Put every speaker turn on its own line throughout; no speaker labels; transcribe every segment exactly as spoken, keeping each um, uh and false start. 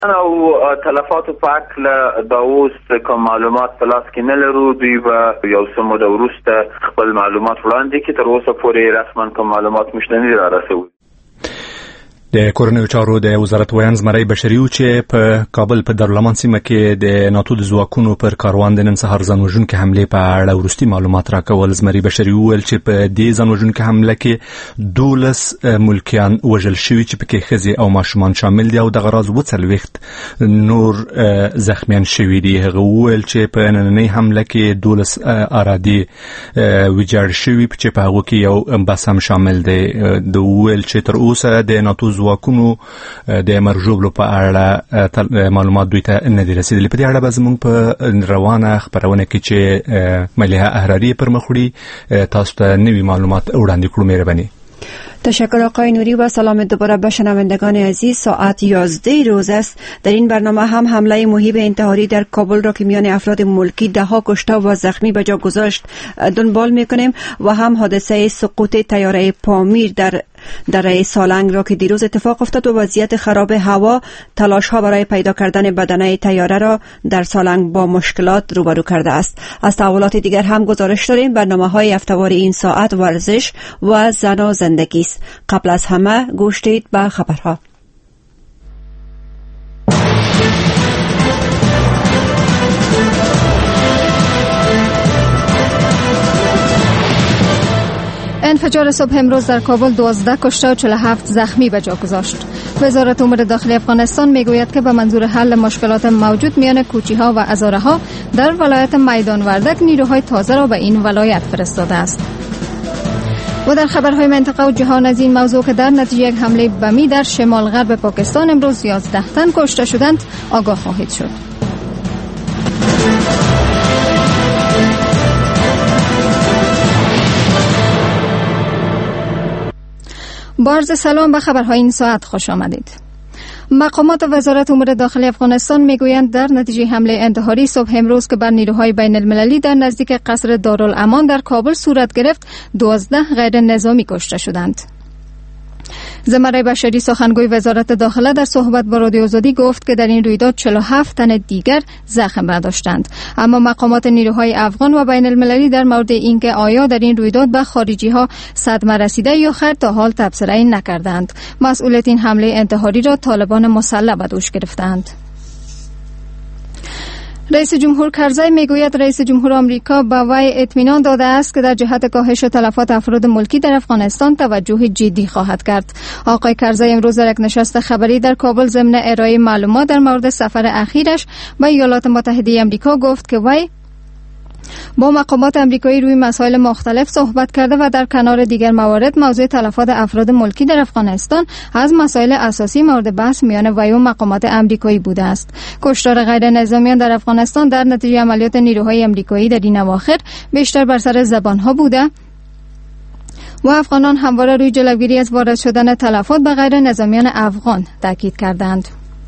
او تلفات په اکل دا اوس کوم معلومات په لاس کې نه لرو. دوی به یو څه موده وروسته خپل معلومات وړاندې کړي. تر اوسه پورې رسما کوم معلومات موږ ته نه دي رارسوي.
د کورنیو چارو د وزارت ویان زمری بشري و چې په کابل په دارالمان سیمه کې د ناتو د ځواکونو پر کاروان د نن سهار ځانوژونکې حملې په اړه وروستي معلومات راکول. زمری بشري وویل چې په دې ځانوژونکې حمله کې دولس ملکیان وژل شوي چې پکې ښځې او ماشومان شامل دي او دغه راز اووه څلوېښت نور زخمیان شوي دي. هغه وویل چې په نننۍ حمله کې دولس ارادي ویجاړ شوي چې په هغو کې یو بس هم شامل دی. د وویل چې تر اوسه د ناتو ځواکونو د مرجوبلو په اړه معلومات دوی ته نه دي رسیدلي. په دې اړه به زموږ په روانه خبرونه کې چې ملیحه احراری پر مخ وړي تاسو ته نوي معلومات وړاندې کړو. مهرباني.
تشکر آقای نوری و سلام دوباره به شنوندگان عزیز. ساعت یازده روز است. در این برنامه هم حمله مهیب انتحاری در کابل را که میان افراد ملکی ده ها کشته و زخمی به جا گذاشت دنبال میکنیم و هم حادثه سقوط طیاره پامیر در دره سالنگ را که دیروز اتفاق افتاد و وضعیت خراب هوا تلاش ها برای پیدا کردن بدنه طیاره را در سالنگ با مشکلات روبرو کرده است. از تحولات دیگر هم گزارش داریم. برنامه های هفته‌وار این ساعت ورزش و زن و زندگی است. قبل از همه گوش دید به خبرها.
انفجار صبح امروز در کابل دوازده کشته و چهل و هفت زخمی به جا گذاشت. وزارت امور داخلی افغانستان میگوید که به منظور حل مشکلات موجود میان کوچی‌ها و هزاره‌ها در ولایت میدان وردک نیروهای تازه را به این ولایت فرستاده است. و در خبرهای منطقه و جهان از این موضوع که در نتیجه یک حمله بمی در شمال غرب پاکستان امروز یازده تن کشته شدند آگاه خواهید شد. با عرض سلام به خبرهای این ساعت خوش آمدید. مقامات وزارت امور داخلی افغانستان میگویند در نتیجه حمله انتحاری صبح امروز که بر نیروهای بین المللی در نزدیک قصر دارالامان در کابل صورت گرفت دوازده غیر نظامی کشته شدند. زمره بشری سخنگوی وزارت داخله در صحبت با رادیو آزادی گفت که در این رویداد چهل و هفت تن دیگر زخم برداشتند. اما مقامات نیروهای افغان و بین المللی در مورد اینکه آیا در این رویداد به خارجی ها صدمه رسیده یا خیر تا حال تبصره نکردند. مسئولیت این حمله انتحاری را طالبان مسلح به دوش گرفتند. رئیس جمهور کرزی میگوید رئیس جمهور آمریکا به وی اطمینان داده است که در جهت کاهش تلفات افراد ملکی در افغانستان توجه جدی خواهد کرد. آقای کرزی امروز در یک نشست خبری در کابل ضمن ارائه معلومات در مورد سفر اخیرش به ایالات متحده آمریکا گفت که وی با مقامات آمریکایی روی مسائل مختلف صحبت کرده و در کنار دیگر موارد موضوع تلفات افراد ملکی در افغانستان از مسائل اساسی مورد بحث میان وی و مقامات آمریکایی بوده است. کشتار غیر نظامیان در افغانستان در نتیجه عملیات نیروهای آمریکایی در این اواخر بیشتر بر سر زبانها بوده و افغانان همواره روی جلوگیری از وارد شدن تلفات به غیر نظامیان افغان تاکید کردند.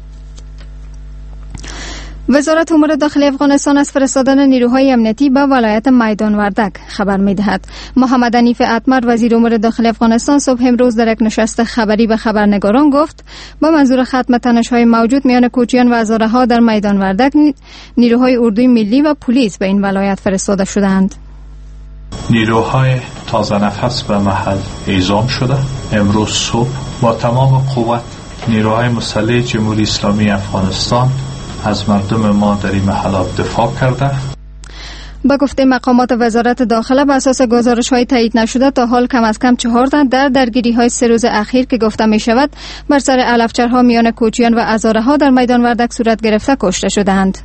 وزارت امور داخلی افغانستان از فرستادن نیروهای امنیتی به ولایت میدان وردک خبر می‌دهد. محمد حنیف اتمر وزیر امور داخلی افغانستان صبح امروز در یک نشست خبری به خبرنگاران گفت با منظور ختم تنش‌های موجود میان کوچیان و هزاره‌ها در میدان وردک نیروهای اردوی ملی و پلیس به این ولایت فرستاده شدند.
نیروهای تازه نفس به محل اعزام شده. امروز صبح با تمام قوت نیروهای مسلح جمهوری اسلامی افغانستان از مردم ما در این محلات دفاع کرده.
با گفته مقامات وزارت داخله بر اساس گزارش‌های تایید نشده تا حال کم از کم چهار تن در درگیری‌های سه روز اخیر که گفته می‌شود بر سر علفچرها میان کوچیان و هزاره‌ها در میدان وردک صورت گرفته کشته شدند.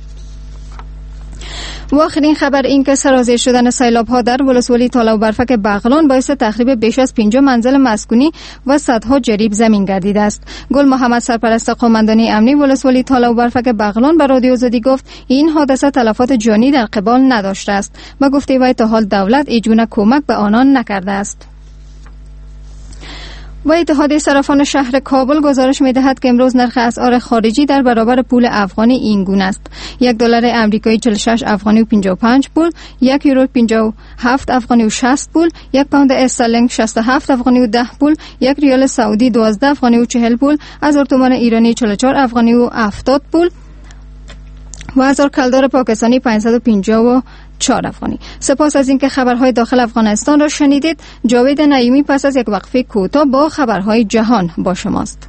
و آخرین خبر این که سرازیر شدن سیلاب‌ها در ولسوالی تالا و برفک بغلان باعث تخریب بیش از پنجاه منزل مسکونی و صدها جریب زمین گردیده است. گل محمد سرپرست قوماندانی امنی ولسوالی تالا و برفک بغلان به رادیو آزادی گفت این حادثه تلفات جانی در قبال نداشته است و گفته وی تا حال دولت هیچ گونه کمک به آنان نکرده است. و اتحادیه صرافان شهر کابل گزارش می‌دهد که امروز نرخ اسعار خارجی در برابر پول افغانی این گونه است: یک دلار آمریکایی چهل و شش افغانی و پنجاه و پنج پول، یک یورو پنجاه و هفت افغانی و شصت پول، یک پوند استرلینگ شصت و هفت افغانی و ده پول، یک ریال سعودی دوازده افغانی و چهل پول، هزار تومان ایرانی چهل و چهار افغانی و هفتاد پول و هزار کلدار پاکستانی پانصد و پنجاه و چهار افغانی. سپاس از اینکه خبرهای داخل افغانستان را شنیدید. جاوید نعیمی پس از یک وقفه کوتاه با خبرهای جهان با شماست.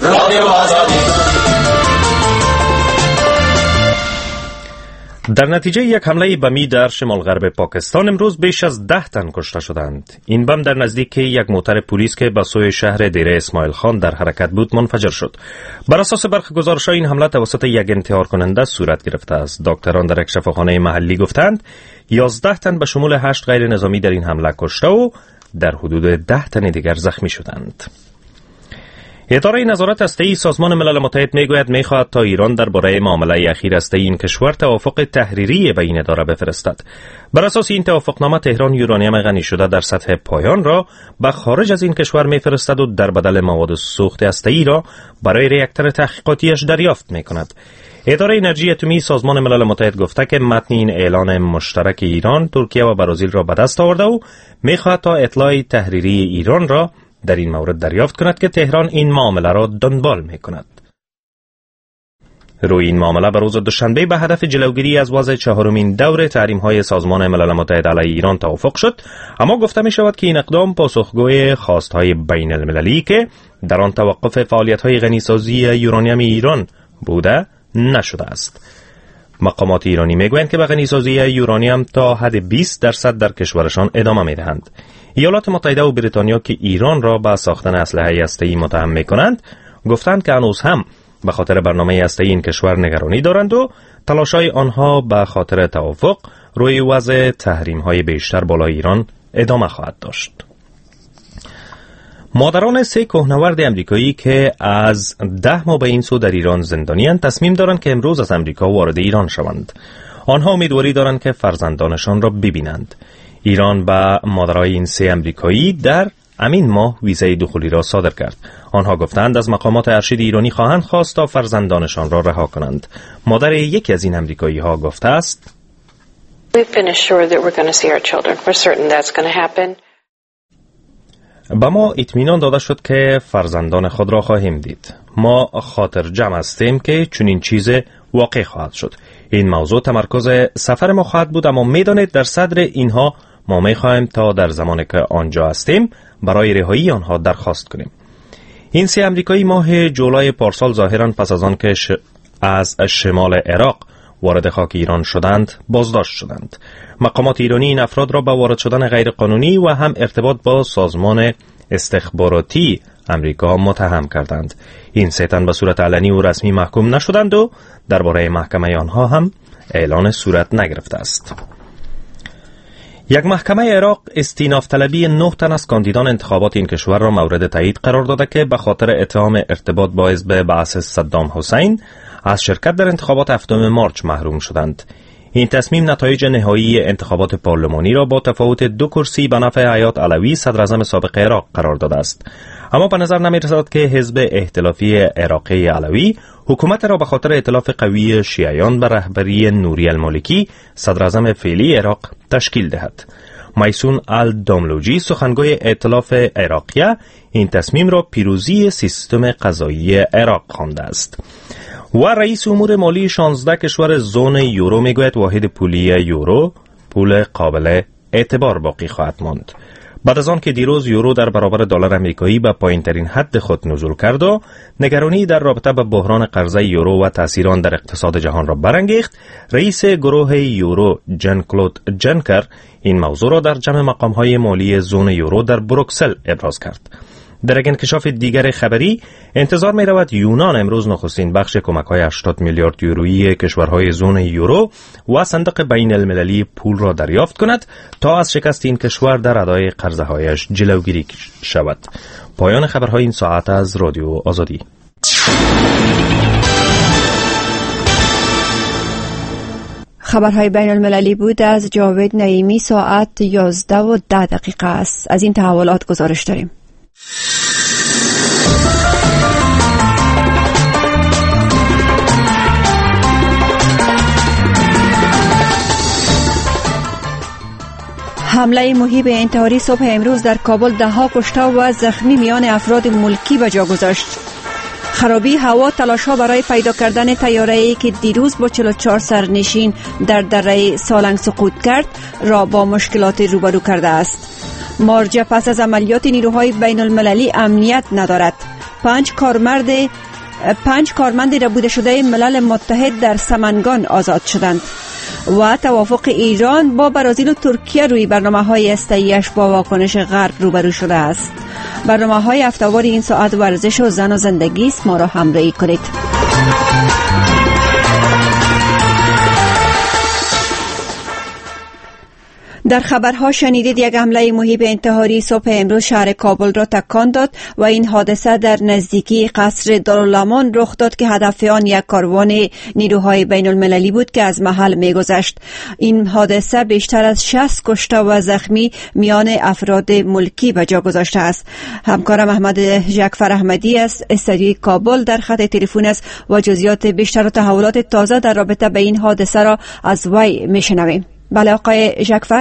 در نتیجه یک حمله بمی در شمال غرب پاکستان امروز بیش از ده تن کشته شدند. این بم در نزدیک یک موتر پلیس که به سوی شهر دیره اسماعیل خان در حرکت بود منفجر شد. بر اساس برخی گزارش‌ها این حمله توسط یک انتحار کننده صورت گرفته است. دکتران در یک شفاخانه محلی گفتند یازده تن به شمول هشت غیر نظامی در این حمله کشته و در حدود ده تن دیگر زخمی شدند. اداره نظارت هسته‌ای سازمان ملل متحد میگوید میخواهد تا ایران درباره معامله اخیر هسته‌ای این کشور توافق تحریری به این اداره بفرستد. بر اساس این توافقنامه تهران یورانیم غنی شده در سطح پایان را به خارج از این کشور میفرستد و در بدل مواد سوخت هسته‌ای را برای ریاکتور تحقیقاتیش دریافت میکند. اداره انرژی اتمی سازمان ملل متحد گفته که متن این اعلان مشترک ایران، ترکیه و برزیل را به دست آورده و میخواهد تا اطلاع تحریری ایران را در این مورد دریافت کند که تهران این معامله را دنبال می کند. روی این معامله به روز دوشنبه به هدف جلوگیری از وضع چهارمین دور تحریم‌های سازمان ملل متحد علیه ایران توافق شد، اما گفته می شود که این اقدام پاسخگوی خواست‌های بین المللی که در آن توقف فعالیت‌های غنیسازی یورانیم ایران بوده نشده است. مقامات ایرانی میگویند که به غنیسازی یورانیم تا حد بیست درصد در کشورشان ادامه میدهند. ایالات متحده و بریتانیا که ایران را به ساختن اسلحه هسته‌ای متهم میکنند، گفتند که هنوز هم به خاطر برنامه هسته‌ای این کشور نگرانی دارند و تلاش‌های آنها به خاطر توافق روی وضع تحریم‌های بیشتر بالای ایران ادامه خواهد داشت. مادران سه کوهنورد امریکایی که از ده ماه به این سو در ایران زندانی‌اند تصمیم دارند که امروز از امریکا وارد ایران شوند. آنها امیدواری دارند که فرزندانشان را ببینند. ایران به مادرای این سه امریکایی در همین ماه ویزای دخولی را صادر کرد. آنها گفتند از مقامات ارشد ایرانی خواهند خواست تا فرزندانشان را رها کنند. مادر یکی از این امریکایی ها گفته است: به ما اطمینان داده شد که فرزندان خود را خواهیم دید. ما خاطر جمع هستیم که چنین چیز واقع خواهد شد. این موضوع تمرکز سفر ما خواهد بود، اما میدانید در صدر اینها ما میخواهیم تا در زمانی که آنجا هستیم برای رهایی آنها درخواست کنیم. این سه امریکایی ماه جولای پارسال ظاهراً پس از آن که ش... از شمال عراق وارد خاک ایران شدند بازداشت شدند. مقامات ایرانی این افراد را به وارد شدن غیر قانونی و هم ارتباط با سازمان استخباراتی امریکا متهم کردند. این سه تن به صورت علنی و رسمی محکوم نشدند و درباره محکمه آنها هم اعلان صورت نگرفته است. یک محکمه عراق استیناف طلبی نه تن از کاندیدان انتخابات این کشور را مورد تایید قرار داده که به خاطر اتهام ارتباط با حزب بعث صدام حسین از شرکت در انتخابات هفتم مارچ محروم شدند. این تصمیم نتایج نهایی انتخابات پارلمانی را با تفاوت دو کرسی به نفع حیات علوی صدر اعظم سابق عراق قرار داده است. اما به نظر نمی رسد که حزب ائتلافی عراقی علوی حکومت را به خاطر ائتلاف قوی شیعیان به رهبری نوری المالکی صدر اعظم فعلی عراق تشکیل دهد. میسون الداملوجی سخنگوی ائتلاف عراقیه این تصمیم را پیروزی سیستم قضایی عراق خوانده است. و رئیس امور مالی شانزده کشور زون یورو میگوید واحد پولی یورو پول قابل اعتبار باقی خواهد ماند. بعد از آن که دیروز یورو در برابر دلار آمریکایی به پایین‌ترین حد خود نزول کرد و نگرانی در رابطه با بحران قرضه یورو و تأثیر آن در اقتصاد جهان را برانگیخت، رئیس گروه یورو ژان کلود جنکر این موضوع را در جمع مقام‌های مالی زون یورو در بروکسل ابراز کرد. در یک انکشاف دیگر خبری انتظار می رود یونان امروز نخستین بخش کمک‌های هشتاد میلیارد یورویی کشورهای زون یورو و صندوق بین المللی پول را دریافت کند تا از شکست این کشور در ادای قرضه‌هایش جلوگیری شود. پایان خبرهای این ساعت از رادیو آزادی.
خبرهای بین المللی بود از جاوید نعیمی. ساعت یازده و ده دقیقه است. از این تحولات گزارش داریم. حمله مهیب انتحاری صبح امروز در کابل ده ها کشته و زخمی میان افراد ملکی به جا گذاشت. خرابی هوا تلاش‌ها برای پیدا کردن طیاره‌ای که دیروز با چهل و چهار سرنشین در دره سالنگ سقوط کرد را با مشکلات روبرو کرده است. مارجه پس از عملیات نیروهای بین المللی امنیت ندارد. پنج کارمرد پنج کارمند ربوده شده ملل متحد در سمنگان آزاد شدند. و توافق ایران با برزیل و ترکیه روی برنامه‌های استایش با واکنش غرب روبرو شده است. برنامه‌های هفته‌وار این ساعت ورزش و زن و زندگی است. ما را همراهی کنید. در خبرها شنیدید یک حمله مهیب انتحاری صبح امروز شهر کابل را تکان داد و این حادثه در نزدیکی قصر دارالامان رخ داد که هدف آن یک کاروان نیروهای بین المللی بود که از محل می‌گذشت. این حادثه بیشتر از شصت کشته و زخمی میان افراد ملکی به جا گذاشته است. همکارم احمد جعفر احمدی از استادیوی کابل در خط تلفن است و جزئیات بیشتر و تحولات تازه در رابطه با این حادثه را از وی میشنویم. بله آقای جعفر.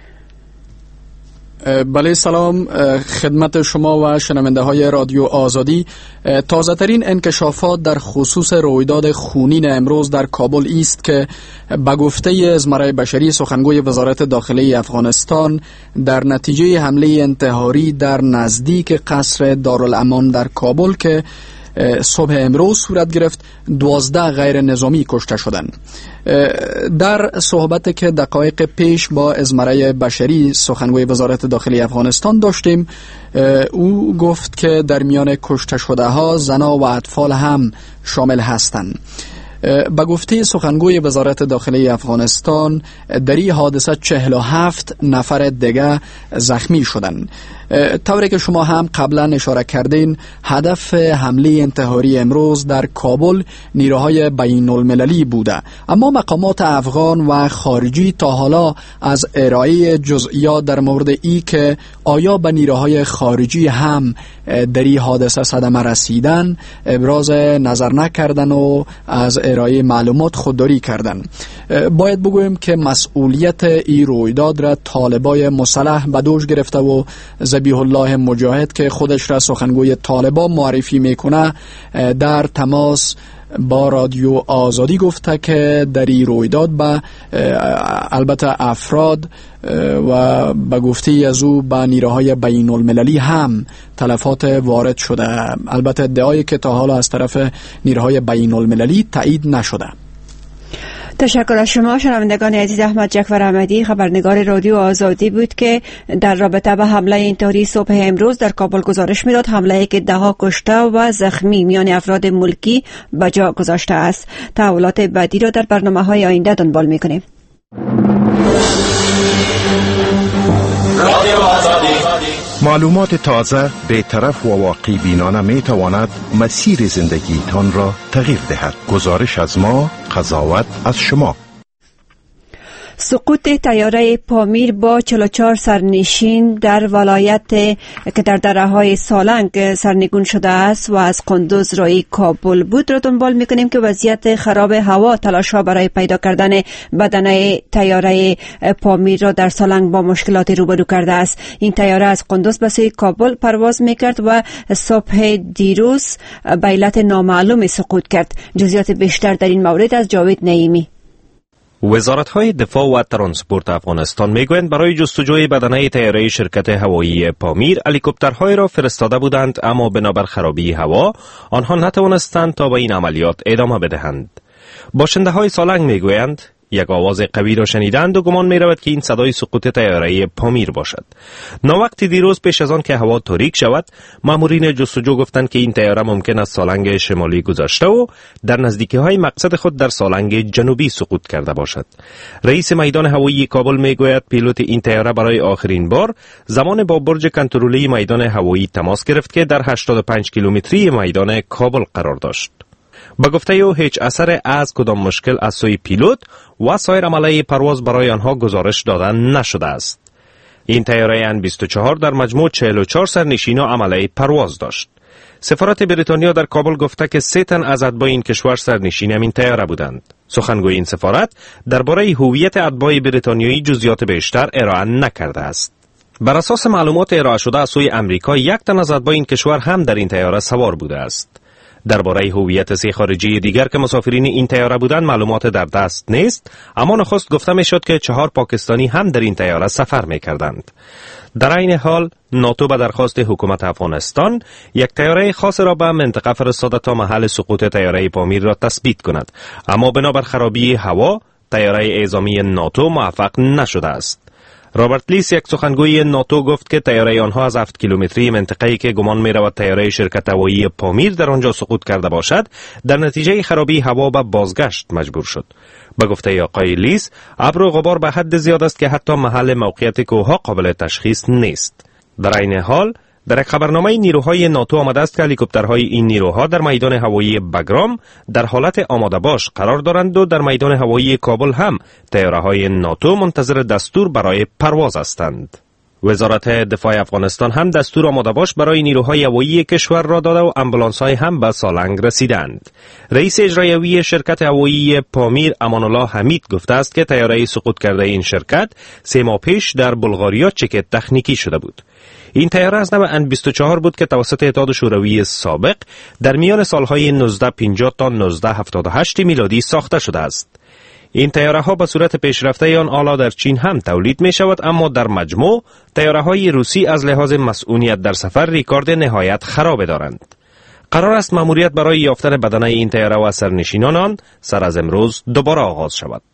بله سلام خدمت شما و شنونده های رادیو آزادی. تازه ترین انکشافات در خصوص رویداد خونین امروز در کابل است که به گفته زمره بشری سخنگوی وزارت داخلی افغانستان در نتیجه حمله انتحاری در نزدیک قصر دارالامان در کابل که صبح امروز صورت گرفت دوازده غیر نظامی کشته شدند. در صحبت که دقایق پیش با ازمره بشری سخنگوی وزارت داخلی افغانستان داشتیم، او گفت که در میان کشته شده ها زنان و اطفال هم شامل هستند. با گفته سخنگوی وزارت داخلی افغانستان در این حادثه چهل و هفت نفر دیگه زخمی شدند. طوری که شما هم قبلا اشاره کردین، هدف حمله انتحاری امروز در کابل نیروهای بین المللی بوده، اما مقامات افغان و خارجی تا حالا از ارائه جزئیات در مورد ای که آیا به نیروهای خارجی هم در این حادثه صدمه رسیدن ابراز نظر نکردن و از ارائه معلومات خودداری کردن. باید بگویم که مسئولیت این رویداد را طالبای مسلح به دوش گرفته و ذبیح الله مجاهد که خودش را سخنگوی طالبان معرفی میکنه در تماس با رادیو آزادی گفته که در این رویداد به البته افراد و به گفته از او به نیروهای بین المللی هم تلفات وارد شده. البته ادعایی که تا حالا از طرف نیروهای بین المللی تایید نشده.
تشکر از شما شنوندگان عزیز. احمد جعفر احمدی خبرنگار رادیو آزادی بود که در رابطه با حمله انتحاری صبح امروز در کابل گزارش میداد. حمله که ده ها کشته و زخمی میان افراد ملکی به جا گذاشته است. تحولات بعدی را در برنامه‌های آینده دنبال می‌کنیم.
رادیو آزادی معلومات تازه، بی‌طرف و واقعی بینانه می تواند مسیر زندگی تان را تغییر دهد. گزارش از ما، قضاوت از شما.
سقوط طیاره پامیر با چهل و چهار سرنشین در ولایت که در دره‌های سالنگ سرنگون شده است و از قندوز روی کابل بود را دنبال می‌کنیم که وضعیت خراب هوا تلاش‌ها برای پیدا کردن بدنه طیاره پامیر را در سالنگ با مشکلات روبرو کرده است. این طیاره از قندوز به سوی کابل پرواز می‌کرد و صبح دیروز به علت نامعلوم سقوط کرد. جزئیات بیشتر در این مورد از جاوید نعیمی.
وزارت‌های دفاع و ترانسپورت افغانستان میگویند برای جستجوی بدنه طیاره شرکت هوایی پامیر هلیکوپترهای را فرستاده بودند، اما بنابر خرابی هوا آنها نتوانستند تا به این عملیات ادامه بدهند. باشنده‌های سالنگ میگویند یک آواز قوی را شنیدند و گمان می رود که این صدای سقوط طیاره پامیر باشد. ناوقت دیروز پیش از آن که هوا تاریک شود، مامورین جستجو گفتند که این طیاره ممکن است سالنگ شمالی گذشته و در نزدیکی های مقصد خود در سالنگ جنوبی سقوط کرده باشد. رئیس میدان هوایی کابل می گوید پیلوت این طیاره برای آخرین بار زمان با برج کنترلی میدان هوایی تماس گرفت که در هشتاد و پنج کیلومتری میدان کابل قرار داشت. با گفته او هیچ اثر از کدام مشکل از سوی پیلوت و سایر عمله پرواز برای آنها گزارش دادن نشده است. این طیاره ان بیست و چهار در مجموع چهل و چهار سرنشین و عمله پرواز داشت. سفارت بریتانیا در کابل گفته که سه تن از اتباع این کشور سرنشین این طیاره بودند. سخنگوی این سفارت درباره هویت اتباع بریتانیایی جزئیات بیشتر ارائه نکرده است. بر اساس معلومات ارائه شده از سوی امریکا، یک تن از اتباع این کشور هم در این طیاره سوار بوده است. درباره هویت سه خارجی دیگر که مسافرین این طیاره بودند معلومات در دست نیست، اما نخست گفته می شد که چهار پاکستانی هم در این طیاره سفر می کردند. در این حال ناتو به درخواست حکومت افغانستان یک طیاره خاص را به منطقه فرستاده تا محل سقوط طیاره پامیر را تثبیت کند، اما بنابر خرابی هوا طیاره اعزامی ناتو موفق نشده است. رابرت لیس، یک سخنگوی ناتو، گفت که طیاره آنها از هفت کیلومتری منطقه‌ای که گمان می‌رود طیاره شرکت هوایی پامیر در آنجا سقوط کرده باشد، در نتیجه خرابی هوا به بازگشت مجبور شد. به گفته آقای لیس، ابر و غبار به حد زیاد است که حتی محل موقعیت کوه‌ها قابل تشخیص نیست. در این حال در یک خبرنامه نیروهای ناتو آمده است که هلیکوپترهای این نیروها در میدان هوایی بگرام در حالت آماده باش قرار دارند و در میدان هوایی کابل هم طیاره‌های ناتو منتظر دستور برای پرواز هستند. وزارت دفاع افغانستان هم دستور آماده باش برای نیروهای هوایی کشور را داده و امبولانس‌های هم به سالنگ رسیدند. رئیس اجرایی شرکت هوایی پامیر امان الله حمید گفته است که طیاره سقوط کرده این شرکت سه ماه پیش در بلغاریا چک تکنیکی شده بود. این طیاره از نوع ان بیست و چهار بود که توسط اتحاد شوروی سابق در میان سالهای نوزده پنجاه تا نوزده هفتاد و هشت میلادی ساخته شده است. این طیاره ها به صورت پیشرفته آن حالا در چین هم تولید می شود، اما در مجموع طیاره های روسی از لحاظ مسئولیت در سفر ریکارد نهایت خراب دارند. قرار است مأموریت برای یافتن بدنه این طیاره و سرنشینان آن سر از امروز دوباره آغاز شود.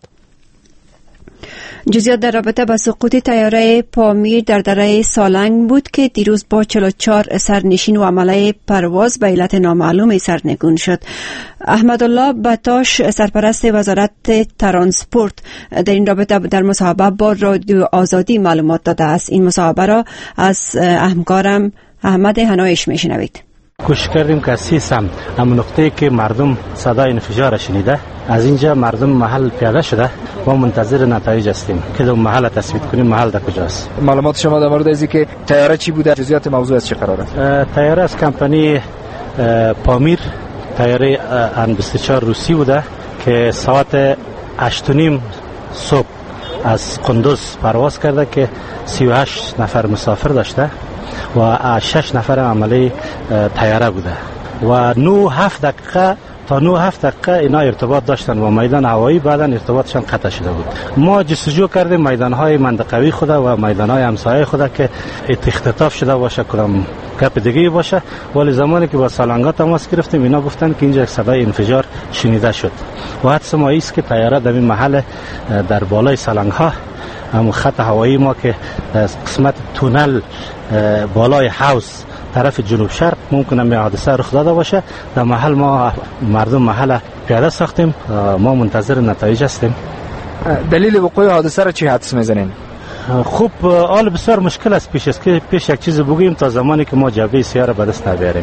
جزئیات در رابطه با سقوط طیاره پامیر در دره سالنگ بود که دیروز با چهل و چهار سرنشین و عمله پرواز به علت نامعلوم سرنگون شد. احمدالله بتاش، سرپرست وزارت ترانسپورت، در این رابطه در مصاحبه با رادیو آزادی معلومات داده است. این مصاحبه را از همکارم احمد هنایش میشنوید.
کوشش کردیم که سی سمت هم نقطه‌ای که مردم صدای انفجار شنیده، از اینجا مردم محل پیاده شده و منتظر نتایج هستیم که در محل تثبیت کنیم محل در کجاست.
معلومات شما در مورد اینکه طیاره چی بوده، جزئیات موضوع از چه قراره؟
طیاره از کمپانی پامیر، طیاره ان بیست و چهار روسی بوده که ساعت هشت و نیم صبح از قندوز پرواز کرده که سی و هشت نفر مسافر داشته و شش نفر عمله طیاره بوده و نه هفت دقیقه تا نه هفت دقیقه اینا ارتباط داشتن و میدان هوایی، بعدا ارتباطشان قطع شده بود. ما جستجو کردیم میدانهای منطقوی خود و میدانهای همسایه خود که اختطاف شده باشه، کدام گپ دیگه باشه، ولی زمانی که با سالنگا تماس گرفتیم اینا گفتن که اینجا صدای انفجار شنیده شد و حدس ما است که طیاره در این محل در بالای سالنگها، هم خط هوایی ما که قسمت تونل بالای حوض طرف جنوب شرق ممکنه می حادثه رخ داده باشه. در محل ما مردم محل پیاده ساختیم، ما منتظر نتایج هستیم.
دلیل وقوع حادثه را چی حدس میزنین؟
خوب، حال بسیار مشکل است پیش است که پیش یک چیز بگوییم تا زمانی که ما جعبه سیاره به دست بیاریم.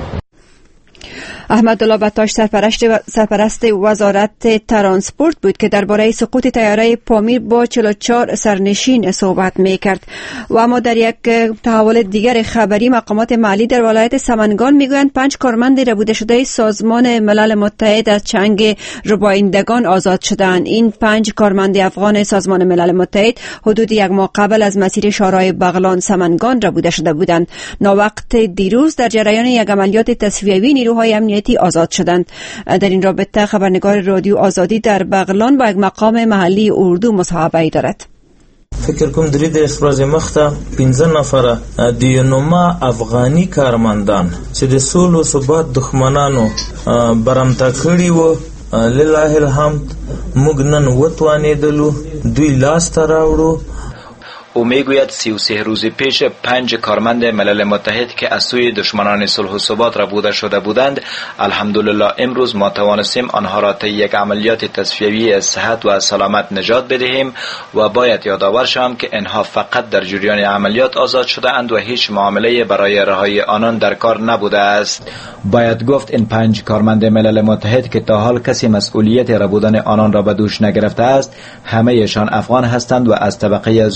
احمدالله بتاش، سرپرست وزارت ترانسپورت بود که درباره سقوط طیاره پامیر با چهل و چهار سرنشین صحبت میکرد. و اما در یک تحول دیگر خبری، مقامات محلی در ولایت سمنگان میگویند پنج کارمند ربوده شده سازمان ملل متحد از چنگ ربایندگان آزاد شدند. این پنج کارمند افغان سازمان ملل متحد حدود یک ماه قبل از مسیر شورای بغلان سمنگان ربوده شده بودند. ناوقت دیروز در جریان یک عملیات تصفیه‌ای نیروهای امنیتی آزاد شدند. در این رابطه خبرنگار رادیو آزادی در بغلان با یک مقام محلی اردو مصاحبه دارد.
فکر کوم درې د ورځې مخته پنځه نفره د یونما افغاني کارمندان چې د سولو ثبات دښمنانو برمته کړي وو، لله الحمد موږ نن وتوانېدلو دوی لاسته راوړو.
او میگوید سی و سه روز پیش پنج کارمند ملل متحد که از سوی دشمنان صلح و ثبات ربوده شده بودند، الحمدلله امروز ما توانستیم آنها را طی یک عملیات تصفیه‌ای از صحت و سلامت نجات بدهیم و باید یادآور شوم که اینها فقط در جریان عملیات آزاد شده اند و هیچ معامله برای رهایی آنان در کار نبوده است. باید گفت این پنج کارمند ملل متحد که تا حال کسی مسئولیت ربودن آنان را به دوش نگرفته است، همه‌شان افغان هستند و از طبقه ذکور.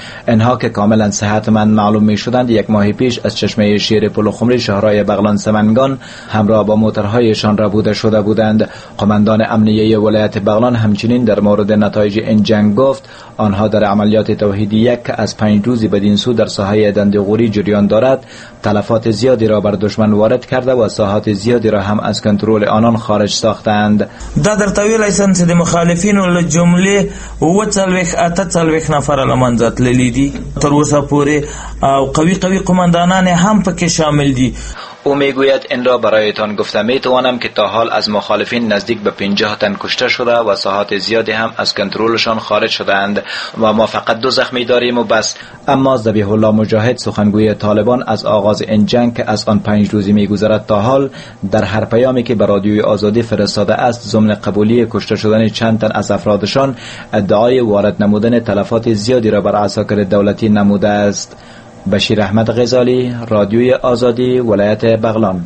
اینها که کاملا صحتمند معلوم می شدند یک ماه پیش از چشمه شیر پلخمری شهرهای بغلان سمنگان همراه با موترهایشان ربوده شده بودند. قماندان امنیه ولایت بغلان همچنین در مورد نتایج این جنگ گفت آنها در عملیات توحیدی یک که از پنج روزی بدین سو در ساحه دندغوری جریان دارد تلفات زیادی را بر دشمن وارد کرده و ساحات زیادی را هم از کنترل آنان خارج ساختند.
دا در طویل ایسان چې د مخالفینو له جملې اوه څلوېښت اته څلوېښت نفره له منځه تللي دي تر اوسه پورې او قوي قوي قماندانان هم پکې شامل دي.
او میگوید این را برایتان گفته میتوانم که تا حال از مخالفین نزدیک به پنجاه تن کشته شده و ساحات زیادی هم از کنترلشان خارج شدند و ما فقط دو زخمی داریم و بس. اما ذبیح الله مجاهد سخنگوی طالبان از آغاز این جنگ که از آن پنج روزی میگذرد تا حال در هر پیامی که به رادیوی آزادی فرستاده است ضمن قبولی کشته شدن چند تن از افرادشان ادعای وارد نمودن تلفات زیادی را بر عساکر دولتی نموده است. بشیر احمد غزالی، رادیوی آزادی، ولایت بغلان.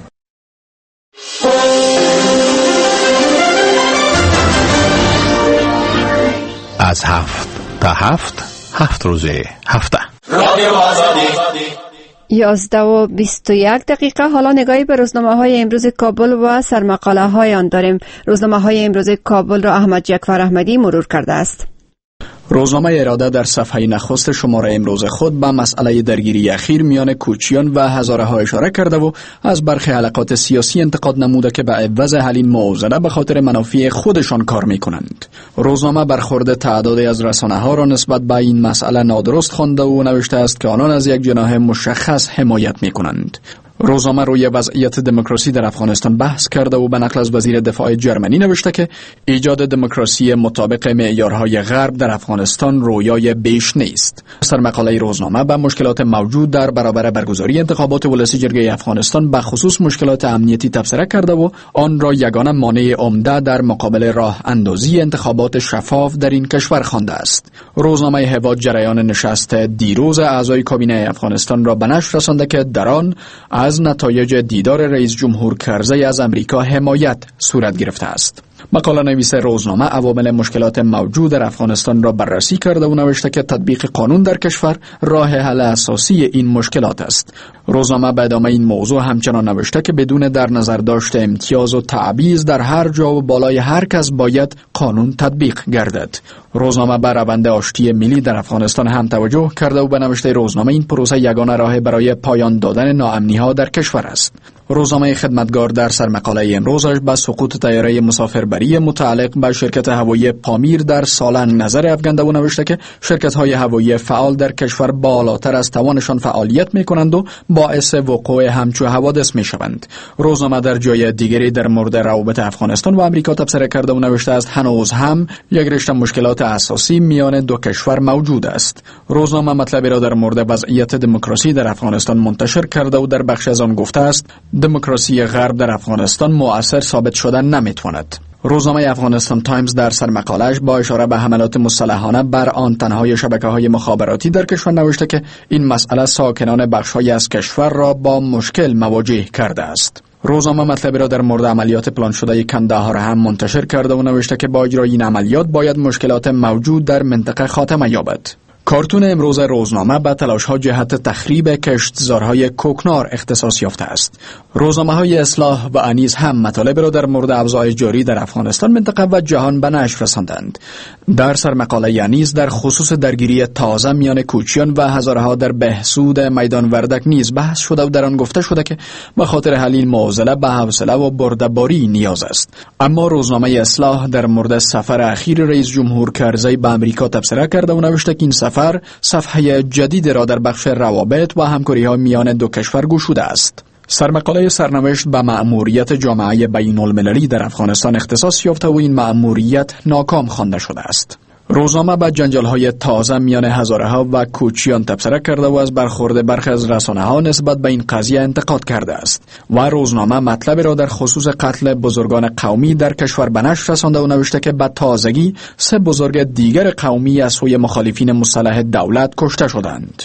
از هفت تا هفت هفت روزه هفته
رادیو آزادی. یازده و بیست و یک دقیقه. حالا نگاهی به روزنامه های امروز کابل و سرمقاله های آن داریم. روزنامه های امروز کابل را احمد جعفر احمدی مرور کرده است.
روزنامه اراده در صفحه نخست شماره امروز خود به مسئله درگیری اخیر میان کوچیان و هزاره ها اشاره کرده و از برخی حلقات سیاسی انتقاد نموده که به عوض حل این معضله به خاطر منافع خودشان کار میکنند. روزنامه برخورد تعدادی از رسانه ها را نسبت به این مسئله نادرست خوانده و نوشته است که آنان از یک جناح مشخص حمایت میکنند. روزنامه روی وضعیت دموکراسی در افغانستان بحث کرده و به نقل از وزیر دفاع جرمنی نوشته که ایجاد دموکراسی مطابق معیارهای غرب در افغانستان رویای بیش نیست. سرمقاله روزنامه به مشکلات موجود در برابر برگزاری انتخابات ولسی جرگه افغانستان به خصوص مشکلات امنیتی تبصره کرده و آن را یگانه مانع عمده در مقابل راه اندازی انتخابات شفاف در این کشور خوانده است. روزنامه هواد جریان نشست دیروز اعضای کابینه افغانستان را به نشر رسانده که در آن از نتایج دیدار رئیس جمهور کرزی از امریکا حمایت صورت گرفته است. مقاله نویس روزنامه عوامل مشکلات موجود در افغانستان را بررسی کرده و نوشته که تطبیق قانون در کشور راه حل اساسی این مشکلات است. روزنامه به ادامه این موضوع همچنان نوشته که بدون در نظر داشت امتیاز و تعویض در هر جا و بالای هر کس باید قانون تطبیق گردد. روزنامه به روند آشتی ملی در افغانستان هم توجه کرده و به نوشته روزنامه این پروسه یگانه راه برای پایان دادن ناامنی‌ها در کشور است. روزنامه خدمتگار در سرمقاله امروزش به سقوط طیاره مسافربری متعلق به شرکت هوایی پامیر در سالنگ نظر افکنده و نوشته که شرکت‌های هوایی فعال در کشور بالاتر از توانشان فعالیت می‌کنند و باعث وقوع همچو حوادث می‌شوند. روزنامه در جای دیگری در مورد روابط افغانستان و آمریکا تبصره کرده و نوشته است هنوز هم یک رشته مشکلات اساسی میان دو کشور موجود است. روزنامه مطلبی را در مورد وضعیت دموکراسی در افغانستان منتشر کرده و در بخش از آن گفته است دموکراسی غرب در افغانستان مؤثر ثابت شدن نمیتواند. روزنامه افغانستان تایمز در سرمقاله‌اش با اشاره به حملات مسلحانه بر آنتن‌های شبکه‌های مخابراتی در کشور نوشته که این مسئله ساکنان بخش‌هایی از کشور را با مشکل مواجه کرده است. روزنامه مطلبی را در مورد عملیات پلان شده کندهار هم منتشر کرده و نوشته که با اجرای این عملیات باید مشکلات موجود در منطقه خاتمه یابد. کارتون امروز روزنامه به تلاش‌ها جهت تخریب کشتزارهای کوکنار اختصاص یافته است. روزنامه‌های اصلاح و انیس هم مطالب را در مورد اوضاع جاری در افغانستان، منطقه و جهان به نشر رساندند. در سرمقاله انیس در خصوص درگیری تازه میان کوچیان و هزارها در بهسود میدان وردک نیز بحث شده و در آن گفته شده که به خاطر حل این معضله به حوصله و بردباری نیاز است. اما روزنامه اصلاح در مورد سفر اخیر رئیس جمهور کرزی به آمریکا تبصره کرده و نوشته که این سفر صفحه جدید را در بخش روابط و همکاری‌ها میان دو کشور گشوده است. سرمقاله سرنوشت به مأموریت جامعه بین‌المللی در افغانستان اختصاص یافته و این مأموریت ناکام خوانده شده است. روزنامه به جنجال‌های تازه میان هزاره‌ها و کوچیان تبصره کرده و از برخورد برخی از رسانه‌ها نسبت به این قضیه انتقاد کرده است و روزنامه مطلبی را در خصوص قتل بزرگان قومی در کشور به نشر رسانده و نوشته که به تازگی سه بزرگ دیگر قومی از سوی مخالفین مسلح دولت کشته شدند.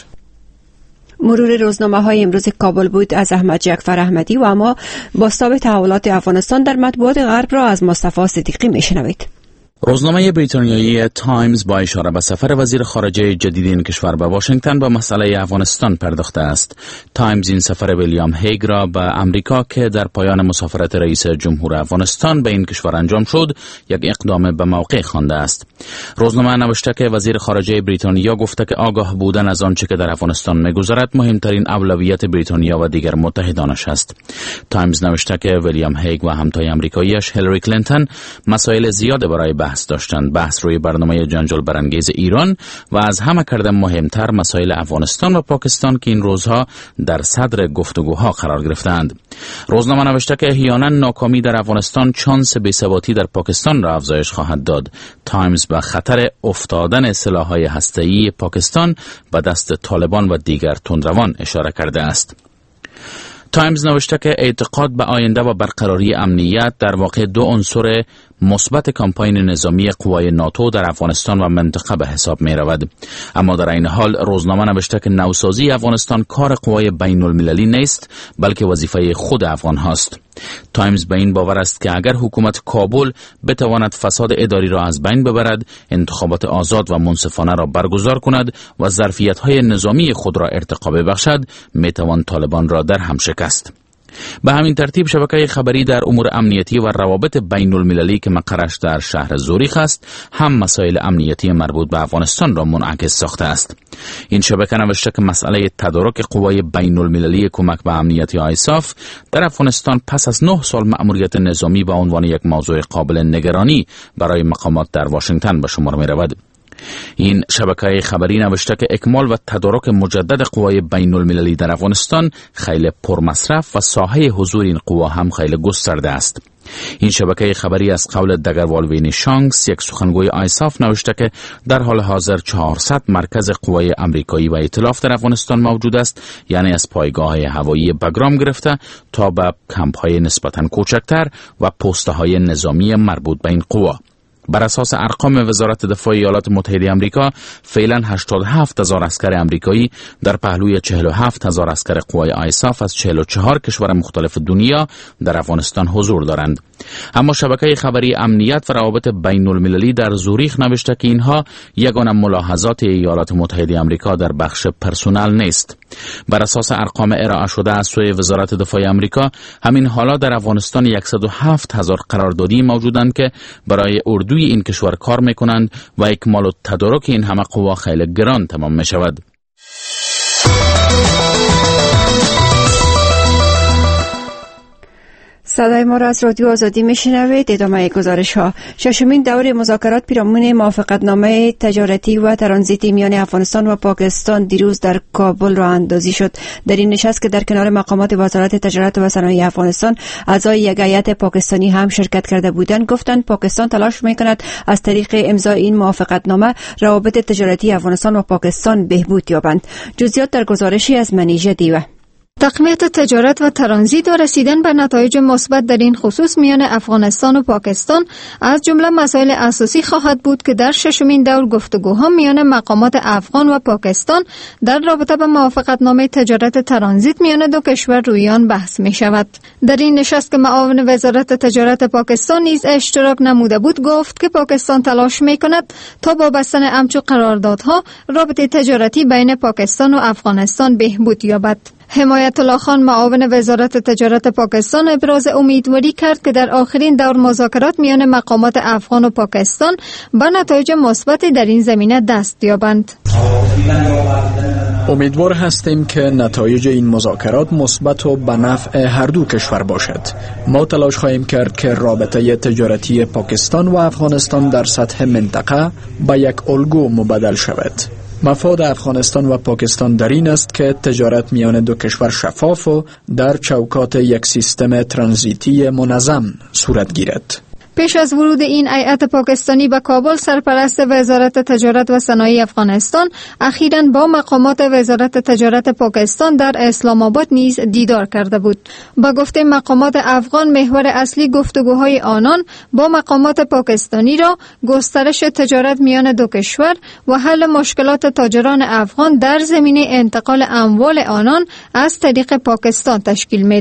مرور روزنامه های امروز کابل بود از احمد جعفر احمدی و اما بازتاب تحولات افغانستان در مطبوعات غرب را از مصطفی صدیقی میشنوید.
روزنامه بریتانیایی تایمز با اشاره به سفر وزیر خارجه جدید این کشور به واشنگتن به مسئله افغانستان پرداخته است. تایمز این سفر ویلیام هیگ را به امریکا که در پایان مسافرت رئیس جمهور افغانستان به این کشور انجام شد، یک اقدام به موقع خوانده است. روزنامه نوشته که وزیر خارجه بریتانیا گفته که آگاه بودن از آنچه که در افغانستان می‌گذرد مهمترین اولویت بریتانیا و دیگر متحدانش است. تایمز نوشته که ویلیام هیگ و همتای آمریکایی‌اش هیلاری کلینتون مسائل زیاد برای بحث داشتند. بحث روی برنامه جنجال برانگیز ایران و از همه کرده مهمتر مسائل افغانستان و پاکستان که این روزها در صدر گفتگوها قرار گرفتند. روزنامه نوشته که احیانا ناکامی در افغانستان چانس بی‌ثباتی در پاکستان را افزایش خواهد داد. تایمز به خطر افتادن سلاح‌های هسته‌ای پاکستان به دست طالبان و دیگر تندروان اشاره کرده است. تایمز نوشته که اعتقاد به آینده و برقراری امنیت در واقع دو عنصر مثبت کمپاین نظامی قوای ناتو در افغانستان و منطقه به حساب می رود. اما در این حال روزنامه نوشته که نوسازی افغانستان کار قوای بین المللی نیست، بلکه وظیفه خود افغان هاست. تایمز به این باور است که اگر حکومت کابل بتواند فساد اداری را از بین ببرد، انتخابات آزاد و منصفانه را برگزار کند و ظرفیت‌های نظامی خود را ارتقا ببخشد، می توان طالبان را در هم شکست. به همین ترتیب شبکه خبری در امور امنیتی و روابط بین المللی که مقرش در شهر زوریخ است هم مسائل امنیتی مربوط به افغانستان را منعکس ساخته است. این شبکه نوشته که مسئله تدارک قوای بین المللی کمک به امنیتی آیساف در افغانستان پس از نه سال مأموریت نظامی به عنوان یک موضوع قابل نگرانی برای مقامات در واشنگتن به شمار می رود. این شبکه خبری نوشته که اکمال و تدارک مجدد قوای بین المللی در افغانستان خیلی پرمصرف و ساحه حضور این قوا هم خیلی گسترده است. این شبکه خبری از قول دگروال وینی شانکس، یک سخنگوی آیساف، نوشته که در حال حاضر چهارصد مرکز قوای امریکایی و ائتلاف در افغانستان موجود است، یعنی از پایگاه هوایی بگرام گرفته تا به کمپ‌های نسبتاً کوچکتر و پست‌های نظامی مربوط به این قوا. بر اساس ارقام وزارت دفاع ایالات متحده آمریکا، فعلا هشتاد و هفت هزار عسکر آمریکایی در پهلوی چهل و هفت هزار عسکر قوای آیساف از چهل و چهار کشور مختلف دنیا در افغانستان حضور دارند. اما شبکه خبری امنیت و روابط بین المللی در زوریخ نوشته که اینها یگانه ملاحظات ایالات متحده آمریکا در بخش پرسونل نیست. بر اساس ارقام ارائه شده از سوی وزارت دفاع آمریکا، همین حالا در افغانستان صد و هفت هزار قراردادی موجودند که برای اردوی این کشور کار میکنند و اکمال و تدارک این همه قوا خیلی گران تمام می شود.
صدای ما را از رادیو آزادی میشنوید. ادامه گزارش ها. ششمین دور مذاکرات پیرامون موافقتنامه تجارتی و ترانزیتی میان افغانستان و پاکستان دیروز در کابل راه اندازی شد. در این نشست که در کنار مقامات وزارت تجارت و صنایع افغانستان اعضای یک هیئت پاکستانی هم شرکت کرده بودند، گفتند پاکستان تلاش میکند از طریق امضای این موافقتنامه روابط تجارتی افغانستان و پاکستان بهبود یابند. جزئیات در گزارشی از منیژه دیوه.
تقویت تجارت و ترانزیت و رسیدن به نتایج مثبت در این خصوص میان افغانستان و پاکستان از جمله مسائل اساسی خواهد بود که در ششمین دور گفتگوها میان مقامات افغان و پاکستان در رابطه با موافقتنامه تجارت ترانزیت میان دو کشور روی آن بحث می شود. در این نشست که معاون وزارت تجارت پاکستان نیز اشتراک نموده بود، گفت که پاکستان تلاش می کند تا با بستن همچو قراردادها رابطه تجارتی بین پاکستان و افغانستان بهبود یابد. حمایت الله خان معاون وزارت تجارت پاکستان ابراز امیدواری کرد که در آخرین دور مذاکرات میان مقامات افغان و پاکستان به نتایج مثبتی در این زمینه دست یابند.
امیدوار هستیم که نتایج این مذاکرات مثبت و به نفع هر دو کشور باشد. ما تلاش خواهیم کرد که رابطه تجارتی پاکستان و افغانستان در سطح منطقه به یک الگو مبدل شود. مفاد افغانستان و پاکستان در این است که تجارت میان دو کشور شفاف و در چوکات یک سیستم ترانزیتی منظم صورت گیرد.
پیش از ورود این هیئت پاکستانی به کابل، سرپرست وزارت تجارت و صنایع افغانستان اخیراً با مقامات وزارت تجارت پاکستان در اسلام آباد نیز دیدار کرده بود. با گفته مقامات افغان، محور اصلی گفتگوهای آنان با مقامات پاکستانی را گسترش تجارت میان دو کشور و حل مشکلات تاجران افغان در زمینه انتقال اموال آنان از طریق پاکستان تشکیل می‌داد.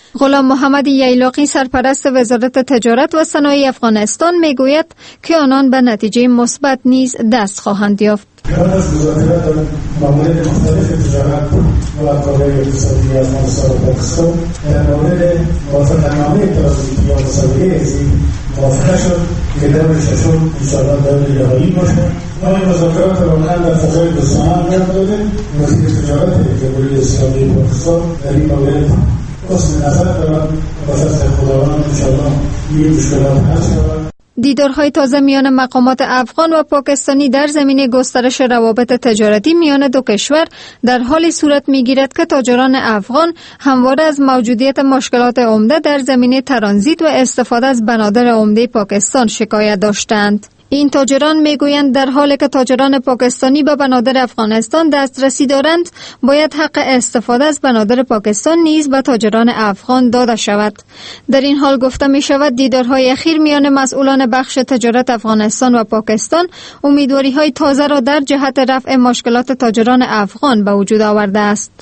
غلام محمد ییلاقی سرپرست وزارت تجارت و صنایع افغانستان میگوید که آنان به نتیجه مثبت نیز دست خواهند یافت.
بعد از مذاکرات مورد مختلف تجارت و کارهای اقتصادی افغانستان و پاکستان در مورد موافقتنامه ترانزیتی و مسابقه ازی موافقه شد که دور ششم انشاءالله دور نهایی باشد. ما این مذاکرات را من در فضای دوستانه انجام دادیم. وزیر تجارت جمهوری اسلامی پاکستان در این مورد حسن نظر دارد و فضل خداوند انشاءالله این مشکلات حل شود.
دیدارهای تازه میان مقامات افغان و پاکستانی در زمینه گسترش روابط تجارتی میان دو کشور در حال صورت میگیرد که تاجران افغان همواره از موجودیت مشکلات عمده در زمینه ترانزیت و استفاده از بنادر عمده پاکستان شکایت داشتند. این تاجران میگویند در حالی که تاجران پاکستانی به بنادر افغانستان دسترسی دارند، باید حق استفاده از بنادر پاکستان نیز به تاجران افغان داده شود. در این حال گفته می شود دیدارهای اخیر میان مسئولان بخش تجارت افغانستان و پاکستان امیدواری های تازه را در جهت رفع مشکلات تاجران افغان به وجود آورده است.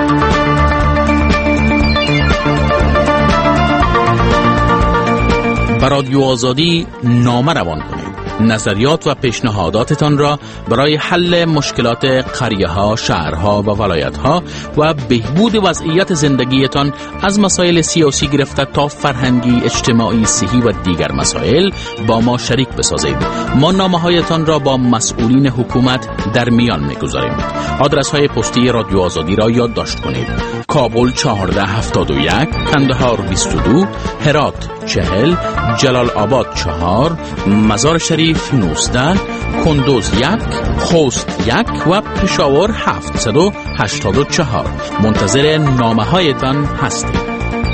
به رادیو آزادی نامه روان کنید. نظریات و پیشنهاداتتان را برای حل مشکلات قریه ها، شهرها و ولایت ها و بهبود وضعیت زندگیتان از مسائل سیاسی گرفته تا فرهنگی، اجتماعی، صحی و دیگر مسائل با ما شریک بسازید. ما نامه هایتان را با مسئولین حکومت در میان میگذاریم. آدرس های پستی رادیو آزادی را یادداشت کنید: کابل چهارده هفتاد و یک، کندهار بیست و دو، هرات چهل، جلال آباد چهار، مزار شریف نوزده، کندوز یک، خوست یک و پشاور هفتصد و هشتاد و چهار. منتظر نامه هایتان هستیم.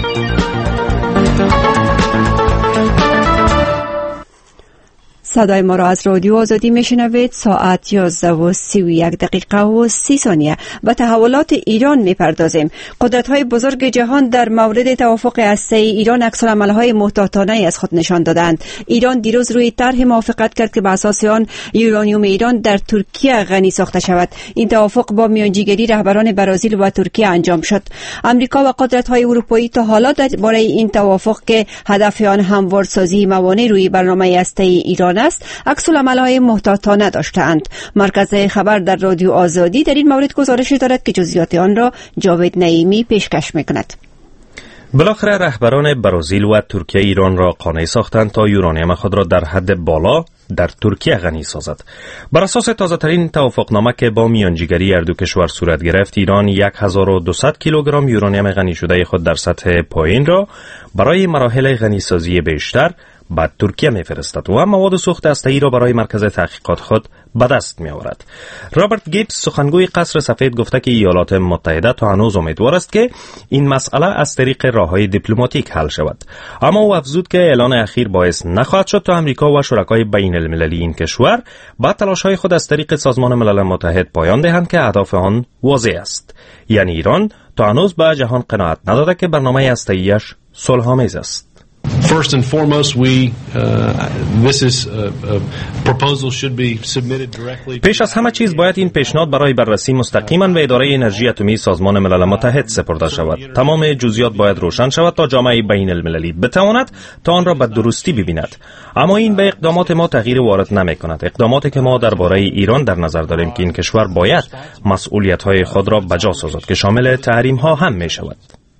صدای ما را از رادیو آزادی میشنوید. ساعت یازده و سی و یک دقیقه و سی ثانیه. به تحولات ایران میپردازیم. قدرت‌های بزرگ جهان در مورد توافق هسته‌ای ایران عکس‌العمل‌های محتاطانه از خود نشان دادند. ایران دیروز روی طرح موافقت کرد که بر اساس آن یورانیوم ایران در ترکیه غنی ساخته شود. این توافق با میانجیگری رهبران برزیل و ترکیه انجام شد. آمریکا و قدرت‌های اروپایی تا حالا درباره این توافق که هدف آن هموارسازی موانع روی برنامه هسته‌ای ایران است، عکس‌العمل‌های محتاطانه داشتند. مرکز خبر در رادیو آزادی در این مورد گزارش دارد که جزئیات آن را جاوید نعیمی پیشکش می‌کند.
بالاخره رهبران برزیل و ترکیه ایران را قانع ساختند تا یورانیم خود را در حد بالا در ترکیه غنی سازد. بر اساس تازه‌ترین توافقنامه که با میانجیگری هر دو کشور صورت گرفت، ایران هزار و دویست کیلوگرم یورانیم غنی شده خود در سطح پایین را برای مراحل غنیسازی بیشتر به ترکیه میفرستد و مواد سوخت هسته‌ای را برای مرکز تحقیقات خود به دست می آورد. رابرت گیبز سخنگوی قصر سفید گفته که ایالات متحده تا هنوز امیدوار است که این مسئله از طریق راههای دیپلماتیک حل شود، اما او افزود که اعلان اخیر باعث نخواهد شد تا امریکا و شرکای بین المللی این کشور با تلاش‌های خود از طریق سازمان ملل متحد پایان دهند که اهداف آن واضح است، یعنی ایران تا هنوز به جهان قناعت نداده که برنامه هسته‌ایش صلح‌آمیز است.
First and foremost, we uh, this is a, a proposal should be submitted directly.
پیش از همه چیز باید این پیشنهاد برای بررسی مستقیما به اداره انرژی اتمی سازمان ملل متحد سپرده شود. تمام جزئیات باید روشن شود تا جامعه بین المللی بتواند تا آن را به درستی ببیند. اما این به اقدامات ما تغییر وارد نمی کند. اقداماتی که ما درباره ایران در نظر داریم که این کشور باید مسئولیت‌های خود را بجا سازد که شامل تحریم‌ها هم می شود.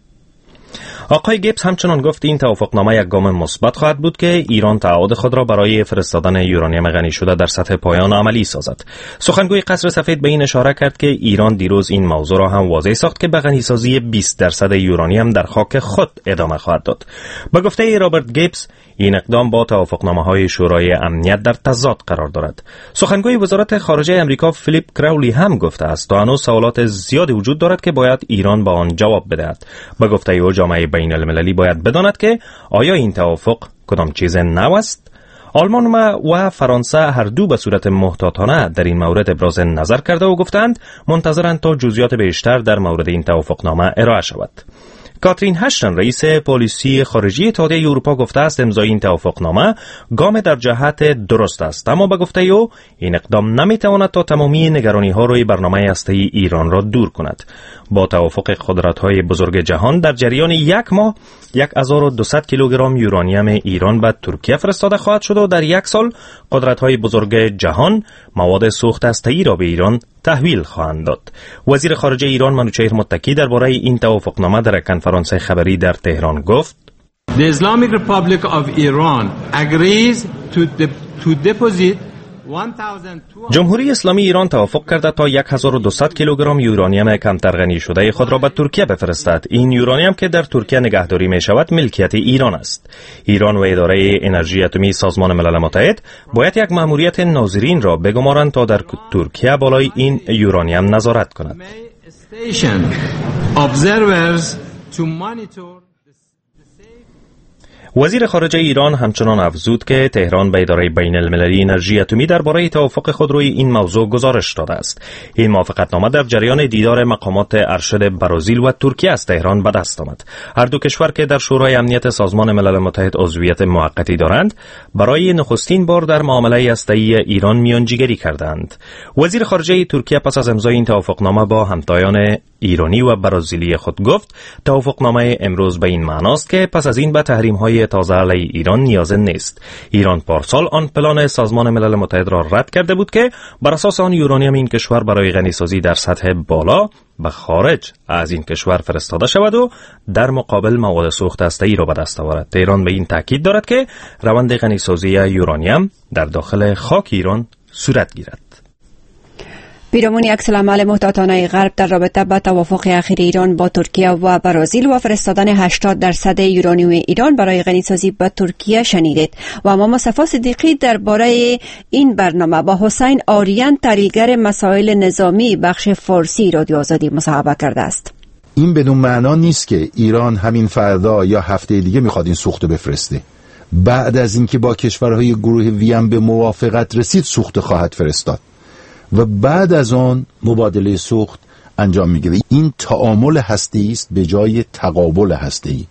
آقای گیبز همچنان گفت این توافقنامه یک گام مثبت خواهد بود که ایران تعهد خود را برای فرستادن یورانیم غنی شده در سطح پایان عملی سازد. سخنگوی قصر سفید به این اشاره کرد که ایران دیروز این موضوع را هم واضح ساخت که به غنیسازی بیست درصد یورانیم در خاک خود ادامه خواهد داد. به گفته رابرت گیبز این اقدام با توافقنامه‌های شورای امنیت در تضاد قرار دارد. سخنگوی وزارت خارجه امریکا فیلیپ کراولی هم گفته است تا هنوز سوالات زیادی وجود دارد که باید ایران با آن جواب بدهد. به گفته او جامعه بین المللی باید بداند که آیا این توافق کدام چیز نو است؟ آلمان و فرانسه هر دو به صورت محتاطانه در این مورد ابراز نظر کرده و گفتند منتظرند تا جزئیات بیشتر در مورد این توافقنامه ارائه شود. کاترین هشتن رئیس پالیسی خارجی اتحادیه اروپا گفته است امضای این توافقنامه گام در جهت درست است، اما به گفته او این اقدام نمیتواند تا تمامی نگرانی ها روی برنامه هسته‌ای ایران را دور کند. با توافق قدرت‌های بزرگ جهان در جریان یک ماه هزار و دویست کیلوگرم یورانیم ایران به ترکیه فرستاده خواهد شد و در یک سال قدرت‌های بزرگ جهان مواد سوخت هسته‌ای را به ایران تحویل خواهند داد. وزیر خارجه ایران منوچهر متکی درباره این توافقنامه در کنفرانس خبری در تهران گفت:
The Islamic Republic of Iran agrees to de- to deposit
جمهوری اسلامی ایران توافق کرده تا هزار و دویست کیلوگرم یورانیم کمتر غنی شده خود را به ترکیه بفرستد. این یورانیم که در ترکیه نگهداری می شود ملکیت ایران است. ایران و اداره انرژی اتمی سازمان ملل متحد باید یک مأموریت ناظرین را بگمارند تا در ترکیه بالای این یورانیم نظارت کند. وزیر خارجه ایران همچنان افزود که تهران به اداره بین المللی انرژی اتمی درباره توافق خود روی این موضوع گزارش داده است. این موافقتنامه در جریان دیدار مقامات ارشد برزیل و ترکیه از تهران به دست آمد. هر دو کشور که در شورای امنیت سازمان ملل متحد عضویت موقتی دارند، برای نخستین بار در معامله هسته‌ای ایران میانجیگری کردند. وزیر خارجه ترکیه پس از امضای این توافقنامه با همتایان ایرانی و برزیلی خود گفت توافقنامه امروز به این معناست که پس از این به تحریم‌های تازه علیه ایران نیاز نیست. ایران پارسال آن پلان سازمان ملل متحد را رد کرده بود که بر اساس آن یورانیم این کشور برای غنیسازی در سطح بالا به خارج از این کشور فرستاده شود و در مقابل مواد سوخت هسته‌ای را به دست آورد. ایران به این تاکید دارد که روند غنیسازی یورانیم در داخل خاک ایران صورت گیرد.
پیرامون عکس‌العمل محتاطانه غرب در رابطه با توافق اخیر ایران با ترکیه و برزیل و فرستادن هشتاد درصد یورانیم ایران برای غنیسازی به ترکیه شنیدید و اما مصطفی صدیقی درباره این برنامه با حسین آریان تحلیلگر مسائل نظامی بخش فارسی رادیو آزادی مصاحبه کرده است.
این بدون معنا نیست که ایران همین فردا یا هفته دیگه میخواد این سوخت بفرسته. بعد از اینکه با کشورهای گروه ویم به موافقت رسید سوخت خواهد فرستاد و بعد از آن مبادله سوخت انجام میگیره. این تعامل هسته‌ای است به جای تقابل هسته‌ای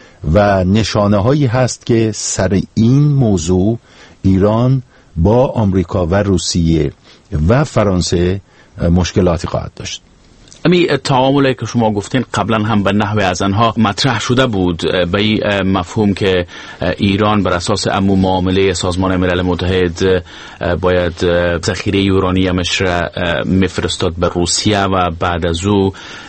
و نشانه هایی هست که سر این موضوع ایران با آمریکا و روسیه و فرانسه مشکلاتی خواهد داشت.
امی تعاملی که شما گفتین قبلا هم به نحوه از آنها مطرح شده بود، به این مفهوم که ایران بر اساس امو معامله سازمان ملل متحد باید ذخیره یورانیمش را میفرستاد به روسیه و بعد از او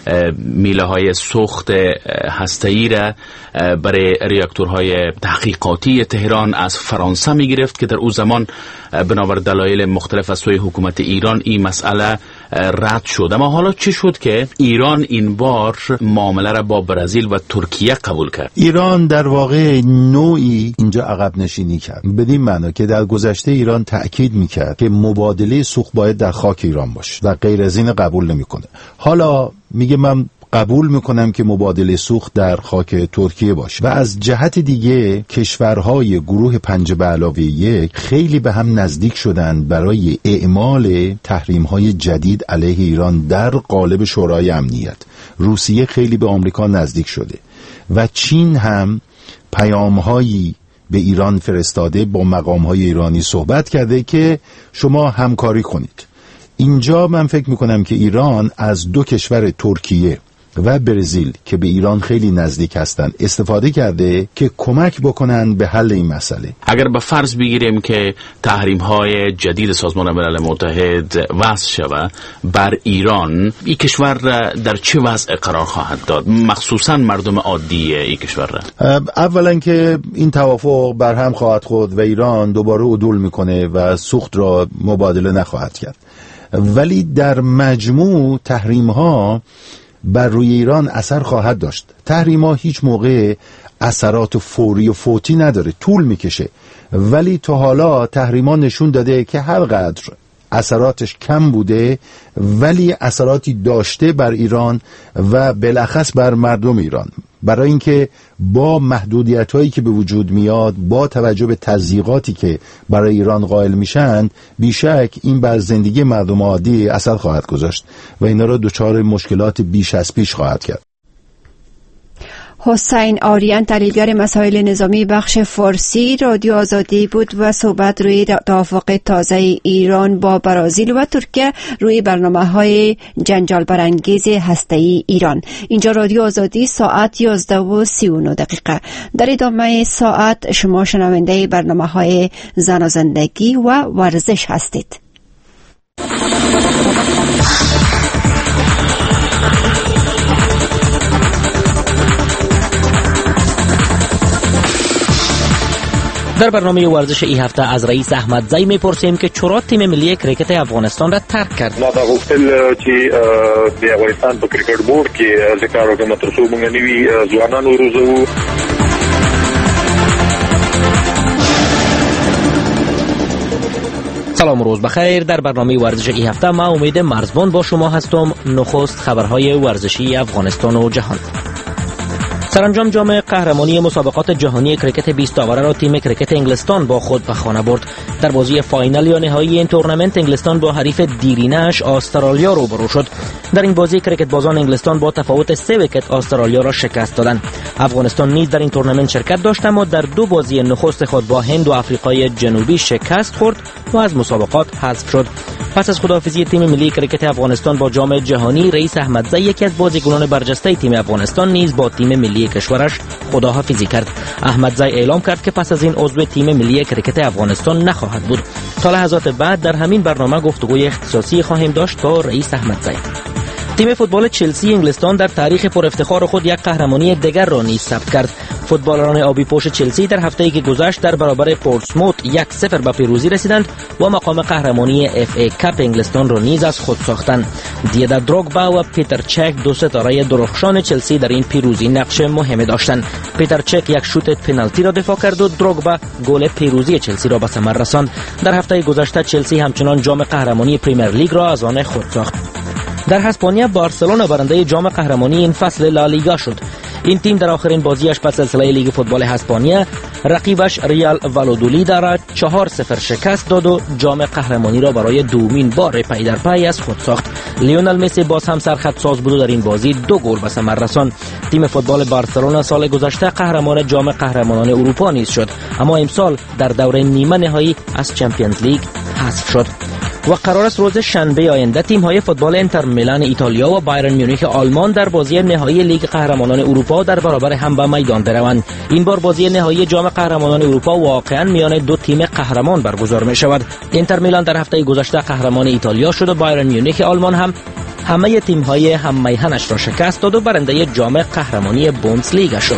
میله های سوخت هسته‌ای را برای ریاکتورهای تحقیقاتی تهران از فرانسه میگرفت که در او زمان بنابر دلایل مختلف از سوی حکومت ایران این مسئله رد شد. اما حالا چی شد که ایران این بار معامله را با برزیل و ترکیه قبول کرد؟
ایران در واقع نوعی اینجا عقب نشینی کرد، بدین معنا که در گذشته ایران تأکید میکرد که مبادله سوخت باید در خاک ایران باشه و غیر از این قبول نمیکنه. حالا میگه من قبول میکنم که مبادله سوخت در خاک ترکیه باشه و از جهت دیگه کشورهای گروه پنج به علاوه یک خیلی به هم نزدیک شدند برای اعمال تحریم‌های جدید علیه ایران در قالب شورای امنیت. روسیه خیلی به آمریکا نزدیک شده و چین هم پیام‌هایی به ایران فرستاده، با مقام‌های ایرانی صحبت کرده که شما همکاری کنید. اینجا من فکر میکنم که ایران از دو کشور ترکیه و برزیل که به ایران خیلی نزدیک هستند استفاده کرده که کمک بکنن به حل این مسئله.
اگر به فرض بگیریم که تحریم های جدید سازمان ملل متحد وضع شود بر ایران، این کشور در چه وضع قرار خواهد داد، مخصوصا مردم عادی این کشور را؟
اولا که این توافق برهم خواهد خورد و ایران دوباره عدول میکنه و سوخت را مبادله نخواهد کرد، ولی در مجموع تحریم ها بر روی ایران اثر خواهد داشت. تحریم ها هیچ موقع اثرات فوری و فوتی نداره، طول میکشه، ولی تا حالا تحریم ها نشون داده که هر قدر اثراتش کم بوده ولی اثراتی داشته بر ایران و بالاخص بر مردم ایران، برای اینکه با محدودیت هایی که به وجود میاد، با توجه به تضییقاتی که برای ایران قائل میشن، بیشک این بر زندگی مردم عادی اثر خواهد گذاشت و اینا را دچار مشکلات بیش از پیش خواهد کرد.
حسین آریان تحلیلگر مسائل نظامی بخش فارسی رادیو آزادی بود و صحبت روی توافق تازه ایران با برازیل و ترکیه روی برنامه‌های جنجال برانگیز هسته‌ای ایران. اینجا رادیو آزادی ساعت یازده و سی و نه دقیقه. در ادامه ساعت شما شنونده برنامه‌های زن و زندگی و ورزش هستید.
در برنامه ورزش این هفته از رئیس احمدزی میپرسیم که چرا تیم ملی کرکت افغانستان را ترک کرد.
ما دا غوښتل چې د افغانستان په کرکټ بورډ کې ذکر وکړم تر څو موږ نوي ځوانان وروزو.
سلام روز بخیر. در برنامه ورزش این هفته ما امید مرزبان با شما هستم. نخست خبرهای ورزشی افغانستان و جهان. سرانجام جام قهرمانی مسابقات جهانی کرکت بیست آوره را تیم کرکت انگلستان با خود به خانه برد. در بازی فاینال یا نهایی این تورنمنت انگلستان با حریف دیرینه‌اش استرالیا روبرو شد. در این بازی کرکت بازان انگلستان با تفاوت سه ویکت استرالیا را شکست دادند. افغانستان نیز در این تورنمنت شرکت داشت اما در دو بازی نخست خود با هند و آفریقای جنوبی شکست خورد و از مسابقات حذف شد. پس از خداحافظی تیم ملی کرکت افغانستان با جام جهانی، رئیس احمدزی یکی از بازیکنان برجسته تیم افغانستان نیز با تیم ملی کشورش خداحافظی کرد. احمدزی اعلام کرد که پس از این عضو تیم ملی کرکت افغانستان نخواهد بود. تا لحظات بعد در همین برنامه گفتگوی اختصاصی خواهیم داشت با رئیس احمدزی. تیم فوتبال چلسی انگلستان در تاریخ پر افتخار خود یک قهرمانی دیگر را نیز ثبت کرد. فوتبالران آبی پوش چلسی در هفته‌ای که گذشت در برابر پورتسموت یک صفر به پیروزی رسیدند و مقام قهرمانی اف ای کاپ انگلستان را نیز از خود ساختند. دیدر دروگبا و پیتر چک دو ستاره درخشان چلسی در این پیروزی نقش مهمی داشتند. پیتر چک یک شوت پنالتی را دفاع کرد و دروگبا گل پیروزی چلسی را به ثمر رساند. در هفته گذشته چلسی همچنان جام قهرمانی پریمیر لیگ را از آن خود ساخت. در اسپانیا بارسلونا برنده جام قهرمانی این فصل لالیگا شد. این تیم در آخرین بازیش پس سلسله لیگ فوتبال اسپانیا رقیبش ریال والادولید را چهار صفر شکست داد و جام قهرمانی را برای دومین بار پی در پی از خود ساخت. لیونل مسی باز هم سرخط ساز بود و در این بازی دو گل به ثمر رساند. تیم فوتبال بارسلونا سال گذشته قهرمان جام قهرمانان اروپا نیز شد اما امسال در دور نیمه نهایی از چمپیونز لیگ حذف شد. و قرار است روز شنبه آینده تیم‌های فوتبال انتر میلان ایتالیا و بایرن میونیخ آلمان در بازی نهایی لیگ قهرمانان اروپا در برابر هم به میدان بروند. این بار بازی نهایی جام قهرمانان اروپا واقعا میان دو تیم قهرمان برگزار می شود. انتر میلان در هفته گذشته قهرمان ایتالیا شد و بایرن میونیخ آلمان هم همه تیم‌های هم میهنش را شکست داد و برنده جام قهرمانی بوندسلیگا شد.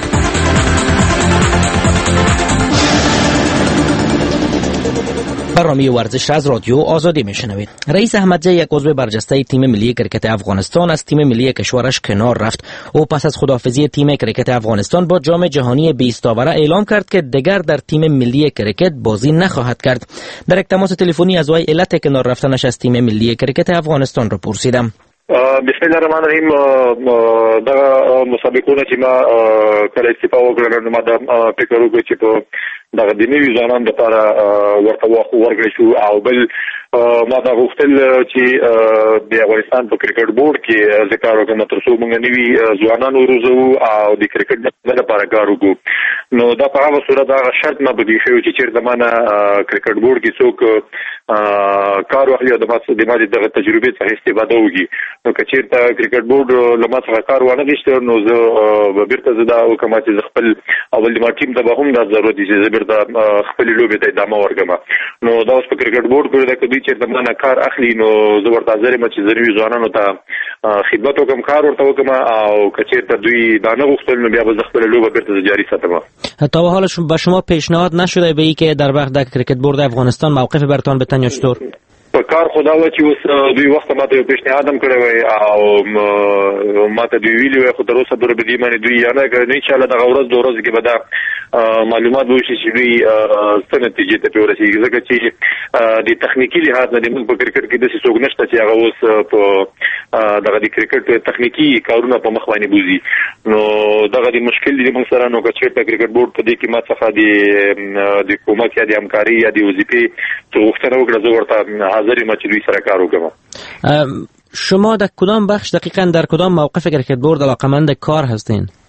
برنامه ورزش را از رادیو آزادی میشنوید. رئیس احمدزی یک عضو برجسته تیم ملی کرکت افغانستان از تیم ملی کشورش کنار رفت. او پس از خداحافظی تیم کرکت افغانستان با جام جهانی بیست آوره اعلام کرد که دیگر در تیم ملی کرکت بازی نخواهد کرد. در یک تماس تلفنی از وی علت کنار رفتنش از تیم ملی کرکت افغانستان را پرسیدم.
بسم الله الرحمن الرحیم. دا مسابقونه چې ما کله استفاده وکړل نو ما دا فکر وکړ چې په دغه د نوي ځوانانو لپاره ورته وخت ورکړی شو او بل ما دا غوښتل چې د افغانستان په کرکټ بورډ کې ذکر وکړم تر څو موږ نوي ځوانان وروزو او د کرکټ لپاره کار وکړو. نو دا په هغه صورت دا شرط ما بدی شو چې چیرته معنا کرکټ بورډ کې څوک کار واخلي او د ما دغه تجربې څخه استفاده وکړي. نو که چیرته کرکټ بورډ له ما څخه کار وانه غوښته نو زه بیرته زه دا وکړم چې خپل اول د ما ټیم ته به هم دا ضرورت دي چې زه بیرته خپل لوبې ته ادامه ورکړم. نو دا اوس په کرکټ بورډ پورې ده که دوی چیرته مانه کار اخلي نو زه ورته حاضر یم چې زه نوي ځوانانو ته خدمت وکړم، کار ورته وکړم او که چیرته دوی دا نه غوښتل نو بیا به زه خپله لوبه بیرته زه جاري ساتم.
تا به حال به شما پیشنهاد نشده به ای که در وقت در کرکټ بورډ افغانستان موقف برتان بتن یا چطور؟
په کار خدا و چې اوس دوی وخت ماته یو پیشنهاد هم کړی وی او ماته دوی ویلي وی خو تر اوسه پورې به دې باندې دوی یا نه کړی. انشاءالله دغه ورځ د ورځې کې به دا معلومات به وشي چې دوی څه نتیجې ته پرې ورسېږي، ځکه چې د تخنیکي لحاظ نه زموږ په کرکټ کې داسې څوک نشته چې هغه اوس په دغه د کرکټ تخنیکي کارونه په مخ باندې بوځي. نو دغه د مشکل دی موږ سره نو که چېرته کرکټ بورډ په دې کې ما څخه د کومک یا د همکارۍ یا د وظیفې څه غوښتنه وکړه زه ورته حاضر یم چې دوی سره کار وکړم.
شما در کدام بخش دقیقاً در کدام موقف کرکټ بورډ علاقه‌مند کار هستین؟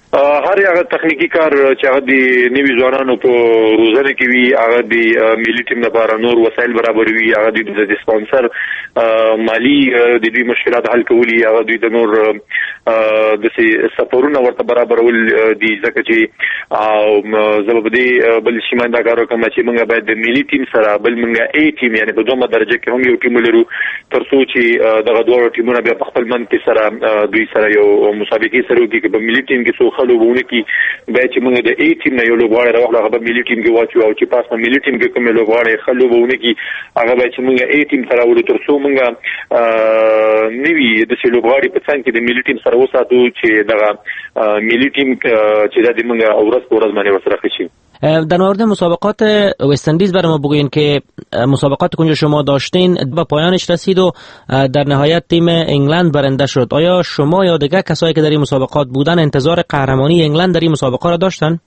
هر هغه تخنیکی کار چې هغه د نوي ځوانانو په روزنه کې وي، هغه د ملي ټیم لپاره نور وسایل برابر وي، هغه د سپانسر مالی د دوی مشکلات حل کوي، هغه دوی د نور د سفرونو ورته برابرول دي، ځکه چې او زبر دي بل شیمان دا کارو کوم چې موږ باید د ملي ټیم سره بل موږ ای ټیم یعنی په دومره درجه کې هم یو ټیم لرو، ترڅو چې دغه دوه ټیمونه بیا په خپل من کې سره دوی سره یو مسابقه سره وکړي چې په ملي ټیم کې څو خلک وونه کی به چې موږ د ای ټیم نه یو لوبغاړی راوړل په ملي ټیم کې واچو او چې پاس په ملي ټیم کې کوم لوبغاړی خلک وونه کی هغه به چې موږ ای ټیم سره وړو ترڅو موږ نوی د څه لوبغاړي په څنګه کې د ملي ټیم سره وساتو چې دغه ملي ټیم چې د موږ اورس پورز باندې وسره خشي.
در مورد مسابقات وست اندیز برای ما بگوین که مسابقات کنجا شما داشتین به پایانش رسید و در نهایت تیم انگلند برنده شد. آیا شما یا دیگر کسایی که در این مسابقات بودن انتظار قهرمانی انگلند در این مسابقات را داشتن؟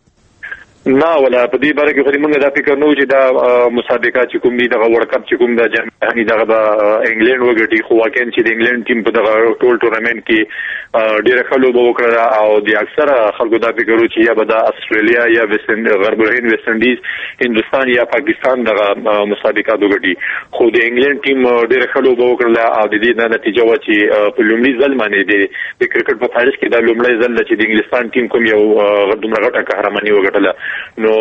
نه ولا په دې باره کې خو موږ دا فکر نه و چې دا مسابقه چې کوم دی دغه ورلد کپ چې کوم د جهاني دغه به انګلند وګټي، خو واقعا چې د انګلند ټیم په دغه ټول ټورنمنت کې ډېر ښه لوبه وکړه او د اکثره خلکو دا فکر و چې یا به د استرالیا یا ویسټ غرب الهند ویسټ اندیز هندوستان یا پاکستان دغه مسابقه وګټي، خو د انګلند ټیم ډېر ښه لوبه وکړه او د دې نتیجه و چې په لومړي ځل باندې د کرکټ په تاریخ کې دا لومړی ځل چې د انګلستان ټیم کوم یو دومره غټه قهرماني وګټله. نو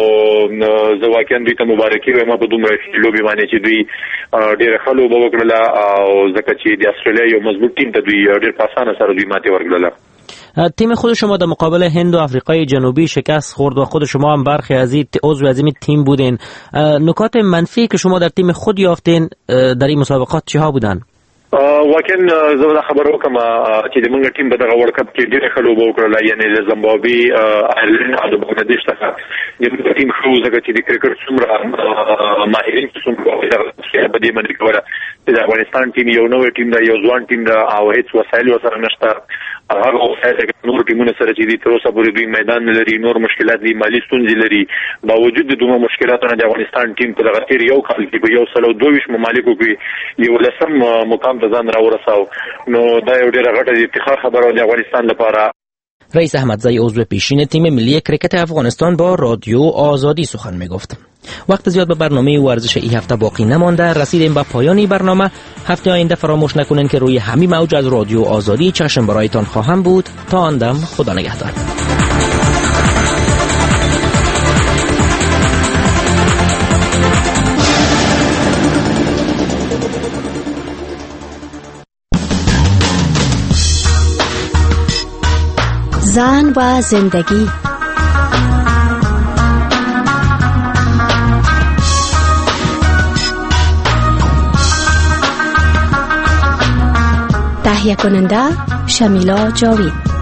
زه واقعا دوی ته مبارکي وایم په دومره لوبې باندې چې دوی ډېر ښه لوبه وکړله او ځکه چې د استرالیا یو مضبوط ټیم ته دوی ډېر په اسانه سره دوی ماتې ورکړله.
تیم خود شما در مقابل هند و آفریقای جنوبی شکست خورد و خود شما هم برخی از این عضو از این تیم بودین. نکات منفی که شما در تیم خود یافتین در این مسابقات چه ها بودن؟
واقعا زه دا خبر وکم چې د موږ ټیم په دغه ورلد کپ کې ډېر ښه لوبه وکړله، یعنی د زمبابوې، آیرلینډ او د بنګلاديش څخه د موږ ټیم ښه و، ځکه چې د کرکټ څومره ماهرین څومره په دې باندې کوله چې د افغانستان ټیم یو نوی ټیم دی، یو ځوان ټیم دی او هیڅ وسایل ورسره نشته. هغه وسایل نور ټیمونه سره چې دي تر اوسه پورې دوی میدان نه لري، نور مشکلات دي، مالي ستونزې لري. باوجود د دومره مشکلاتو نه د افغانستان ټیم په دغه تیر یو کال کې په یو سل او دوه ویشت ممالکو کې یو لسم مقام ته ځان راورساو. نو دا یو ډېره غټه د افتخار خبره د افغانستان لپاره.
رئیس احمدزی عضو پیشین تیم ملی کرکت افغانستان با رادیو آزادی سخن میگفت. وقت زیاد به برنامه ورزش این هفته باقی نمانده، رسیدیم به پایان برنامه. هفته آینده فراموش نکنین که روی همین موج از رادیو آزادی چشم برایتان خواهم بود. تا آن دم خدا نگهدار.
زن و زندگی. تهیه کننده شمیلا جاوید.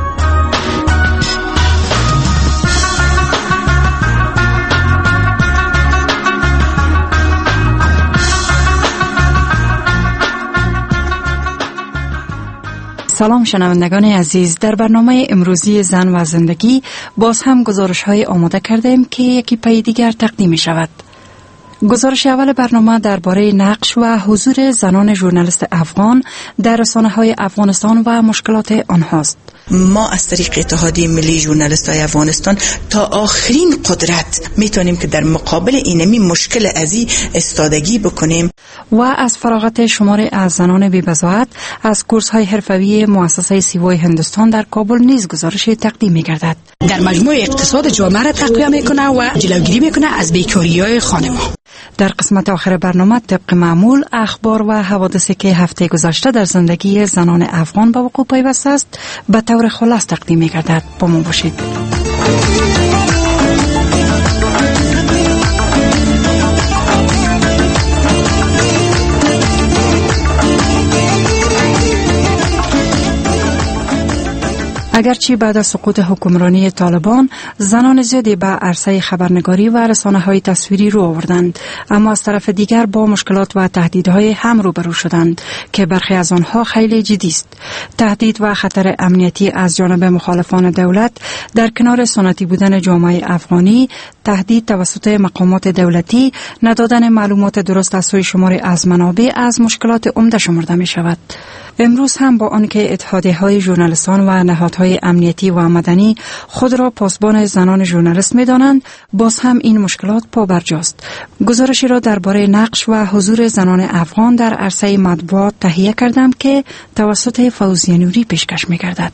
سلام شنوندگان عزیز، در برنامه امروزی زن و زندگی باز هم گزارش های آماده کردیم که یکی پی دیگر تقدیم می شود. گزارش اول برنامه درباره نقش و حضور زنان ژورنالیست افغان در رسانه‌های افغانستان و مشکلات آنهاست.
ما از طریق اتحادیه ملی ژورنالیست‌های افغانستان تا آخرین قدرت میتونیم که در مقابل اینمی مشکل ازی استادگی بکنیم.
و از فراغت شماری از زنان بی‌بضاعت از کورس‌های حرفه‌ای مؤسسه سیوای هندوستان در کابل نیز گزارش تقدیم می‌گردد.
در مجموع اقتصاد جامعه را تقویت می‌کند و جلوگیری می‌کند از بیکاری‌های خانم‌ها.
در قسمت آخر برنامه طبق معمول اخبار و حوادثی که هفته گذشته در زندگی زنان افغان به وقوع پیوسته است به طور خلاص تقدیم می‌گردد. با ما باشید. اگرچه بعد از سقوط حکمرانی طالبان زنان زیادی به عرصه خبرنگاری و رسانه‌های تصویری رو آوردند، اما از طرف دیگر با مشکلات و تهدیدهای هم روبرو شدند که برخی از آنها خیلی جدی است. تهدید و خطر امنیتی از جانب مخالفان دولت در کنار سنتی بودن جامعه افغانی، تهدید توسط مقامات دولتی، ندادن معلومات درست از سوی شماری از منابع از مشکلات عمده شمرده می شود. امروز هم با آنکه اتحادیه‌های ژورنالیستان و نهادهای
های امنیتی و مدنی خود را پاسبان زنان ژورنالیست می‌دانند، باز هم این مشکلات پابرجاست. گزارشی را درباره نقش و حضور زنان افغان در عرصه مطبوعات تهیه کردم که توسط فوزیه نوری پیشکش می‌گردد.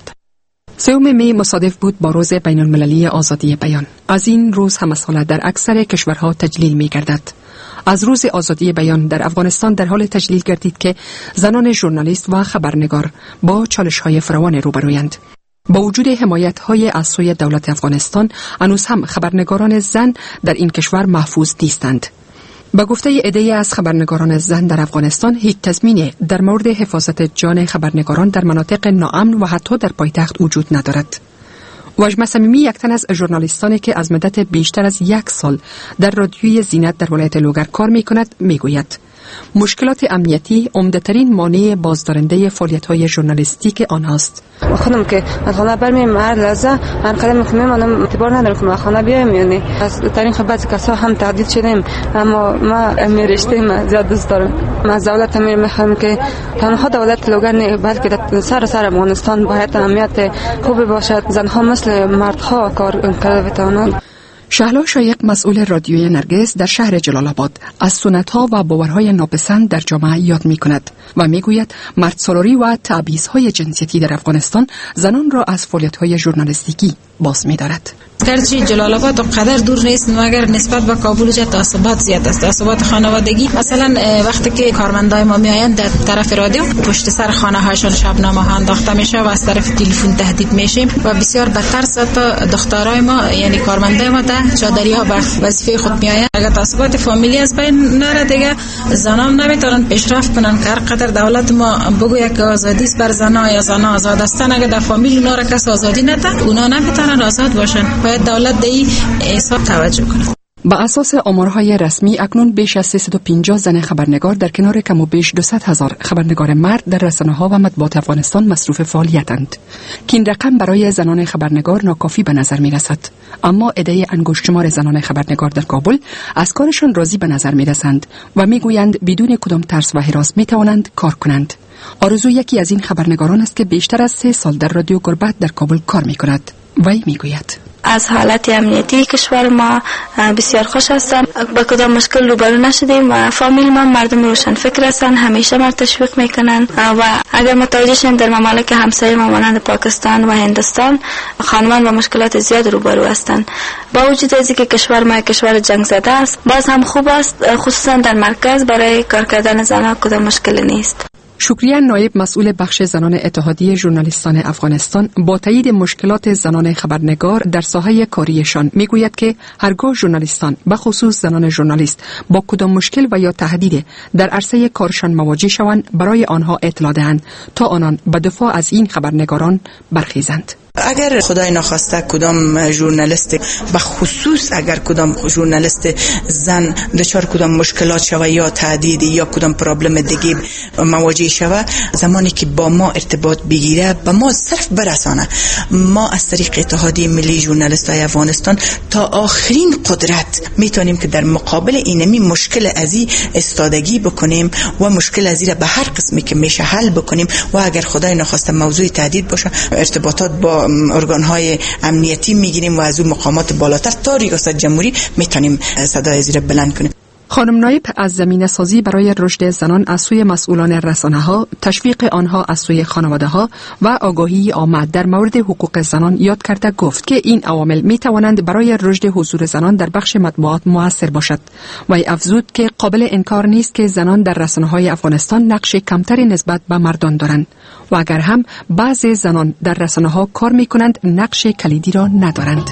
سوم می مصادف بود با روز بین المللی آزادی بیان. از این روز هم ساله در اکثر کشورها تجلیل می گردد. از روز آزادی بیان در افغانستان در حال تجلیل گردید که زنان ژورنالیست و خبرنگار با چالش‌های فراوان روبرویند. با وجود حمایت‌های از سوی دولت افغانستان، هنوز هم خبرنگاران زن در این کشور محفوظ نیستند. با گفته عده‌ای از خبرنگاران زن در افغانستان، هیچ تضمینی در مورد حفاظت جان خبرنگاران در مناطق ناامن و حتی در پایتخت وجود ندارد. واجمه صمیمی یک تن از ژورنالیستانی که از مدت بیشتر از یک سال در رادیوی زینت در ولایت لوگر کار می‌کند میگوید مشکلات امنیتی عمده‌ترین مانع بازدارنده فعالیت‌های ژورنالیستیک آنهاست.
خودم که از خانه برمیام هر لحظه هر قدم که میمونم اعتبار ندارم که ما خانه بیایم، یعنی از تاریخ بعضی کسا هم تهدید شدیم، اما ما میرشته ما زیاد دوست دارم. ما از دولت امیر میخوام که تنها دولت لوگر نه بلکه در سر سر افغانستان باید اهمیت خوبی باشد، زنها مثل مردها کار کرده بتوانند.
شهلا شایق مسئول رادیوی نرگس در شهر جلال آباد از سنت‌ها و باورهای ناپسند در جامعه یاد می‌کند و می‌گوید مردسالاری و تبعیض‌های جنسیتی در افغانستان زنان را از فعالیت‌های ژورنالیستیکی باز می‌دارد.
گرچه جلال آباد قدر دور نیست مگر نسبت به کابل جا تعصبات زیاد است، تعصبات خانوادگی. مثلا وقتی که کارمندای ما میآیند در طرف رادیو پشت سر خانه هاشون شبنامه ها انداخته میشه و از طرف تلفن تهدید میشیم و بسیار بدتر تا دخترای ما یعنی کارمندای ما در چادریا به وظیفه خود میآیند. اگر تعصبات فامیلی از بین نره دیگه زنان نمیتونن پیشرفت کنن. هر قدر دولت ما بگوید که آزادی است بر زنا یا زنا آزاد هستن، اگر در فامیل اونا را کس آزادی نده اونا نمیتونن آزاد باشن. باید دولت به این حساب توجه کنه.
با اساس آمارهای رسمی اکنون بیش از سیصد و پنجاه زن خبرنگار در کنار کم و بیش دویست هزار خبرنگار مرد در رسانه‌ها و مطبوعات افغانستان مصروف فعالیتند. که این رقم برای زنان خبرنگار ناکافی به نظر می‌رسد، اما عده انگشت شمار زنان خبرنگار در کابل از کارشان راضی به نظر می‌رسند و می‌گویند بدون کدام ترس و هراس می‌توانند کار کنند. آرزو یکی از این خبرنگاران است که بیشتر از سه سال در رادیو گربت در کابل کار می‌کند. وی می‌گوید
از حالت امنیتی کشور ما بسیار خوش هستم، با کدام مشکل روبرو نشدیم و فامیل ما مردم روشن فکر هستند، همیشه ما تشویق میکنن و اگر متوجه شیم در ممالک همسایه ما مانند پاکستان و هندوستان خانمان با مشکلات زیاد روبرو هستند. با وجود از اینکه کشور ما کشور جنگ زده است، باز هم خوب است خصوصا در مرکز برای کار کردن زنان کدام مشکل نیست.
شکریه نایب مسئول بخش زنان اتحادیه ژورنالیستان افغانستان با تایید مشکلات زنان خبرنگار در ساحه کاریشان میگوید که هرگاه ژورنالیستان به خصوص زنان ژورنالیست با کدام مشکل و یا تهدید در عرصه کارشان مواجه شوند برای آنها اطلاع دهند تا آنان به دفاع از این خبرنگاران برخیزند.
اگر خدای نخواسته کدام ژورنالیست به خصوص اگر کدام ژورنالیست زن دچار کدام مشکلات شوه یا تهدید یا کدام پرابلم دیگه مواجه شوه، زمانی که با ما ارتباط بگیره به ما صرف برسانه، ما از طریق اتحادیه ملی ژورنالیستای افغانستان تا آخرین قدرت میتونیم که در مقابل اینمی مشکل ازی استادگی بکنیم و مشکل ازی را به هر قسمی که میشه حل بکنیم و اگر خدای نخواسته موضوع تهدید باشه ارتباطات با ارگان‌های امنیتی میگیریم و از اون مقامات بالاتر تا ریاست جمهوری میتونیم صدای زیر بلند کنیم.
خانم نایب از زمینه سازی برای رشد زنان از سوی مسئولان رسانه‌ها، تشویق آنها از سوی خانواده‌ها و آگاهی عامه در مورد حقوق زنان یاد کرده گفت که این عوامل می توانند برای رشد حضور زنان در بخش مطبوعات مؤثر باشد و افزود که قابل انکار نیست که زنان در رسانه‌های افغانستان نقش کمتری نسبت به مردان دارند و اگر هم بعضی زنان در رسانه‌ها کار می‌کنند نقش کلیدی را ندارند.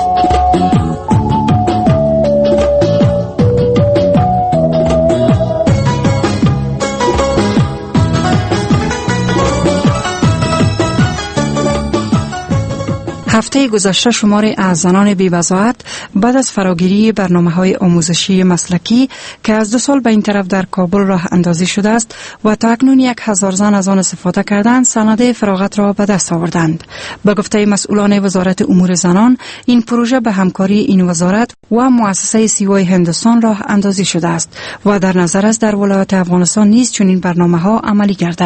هفته گذشته شماری از زنان بی‌وضاحت بعد از فراگیری برنامه‌های آموزشی مسلکی که از دو سال به این طرف در کابل راه اندازی شده است و تا اکنون یک هزار زن از آن استفاده کردند، سند فراغت را به دست آوردند. به گفته مسئولان وزارت امور زنان، این پروژه به همکاری این وزارت و مؤسسه سیوای هندوستان راه اندازی شده است و در نظر است در ولایت افغانستان نیز چنین برنامه‌ها عملی گردد.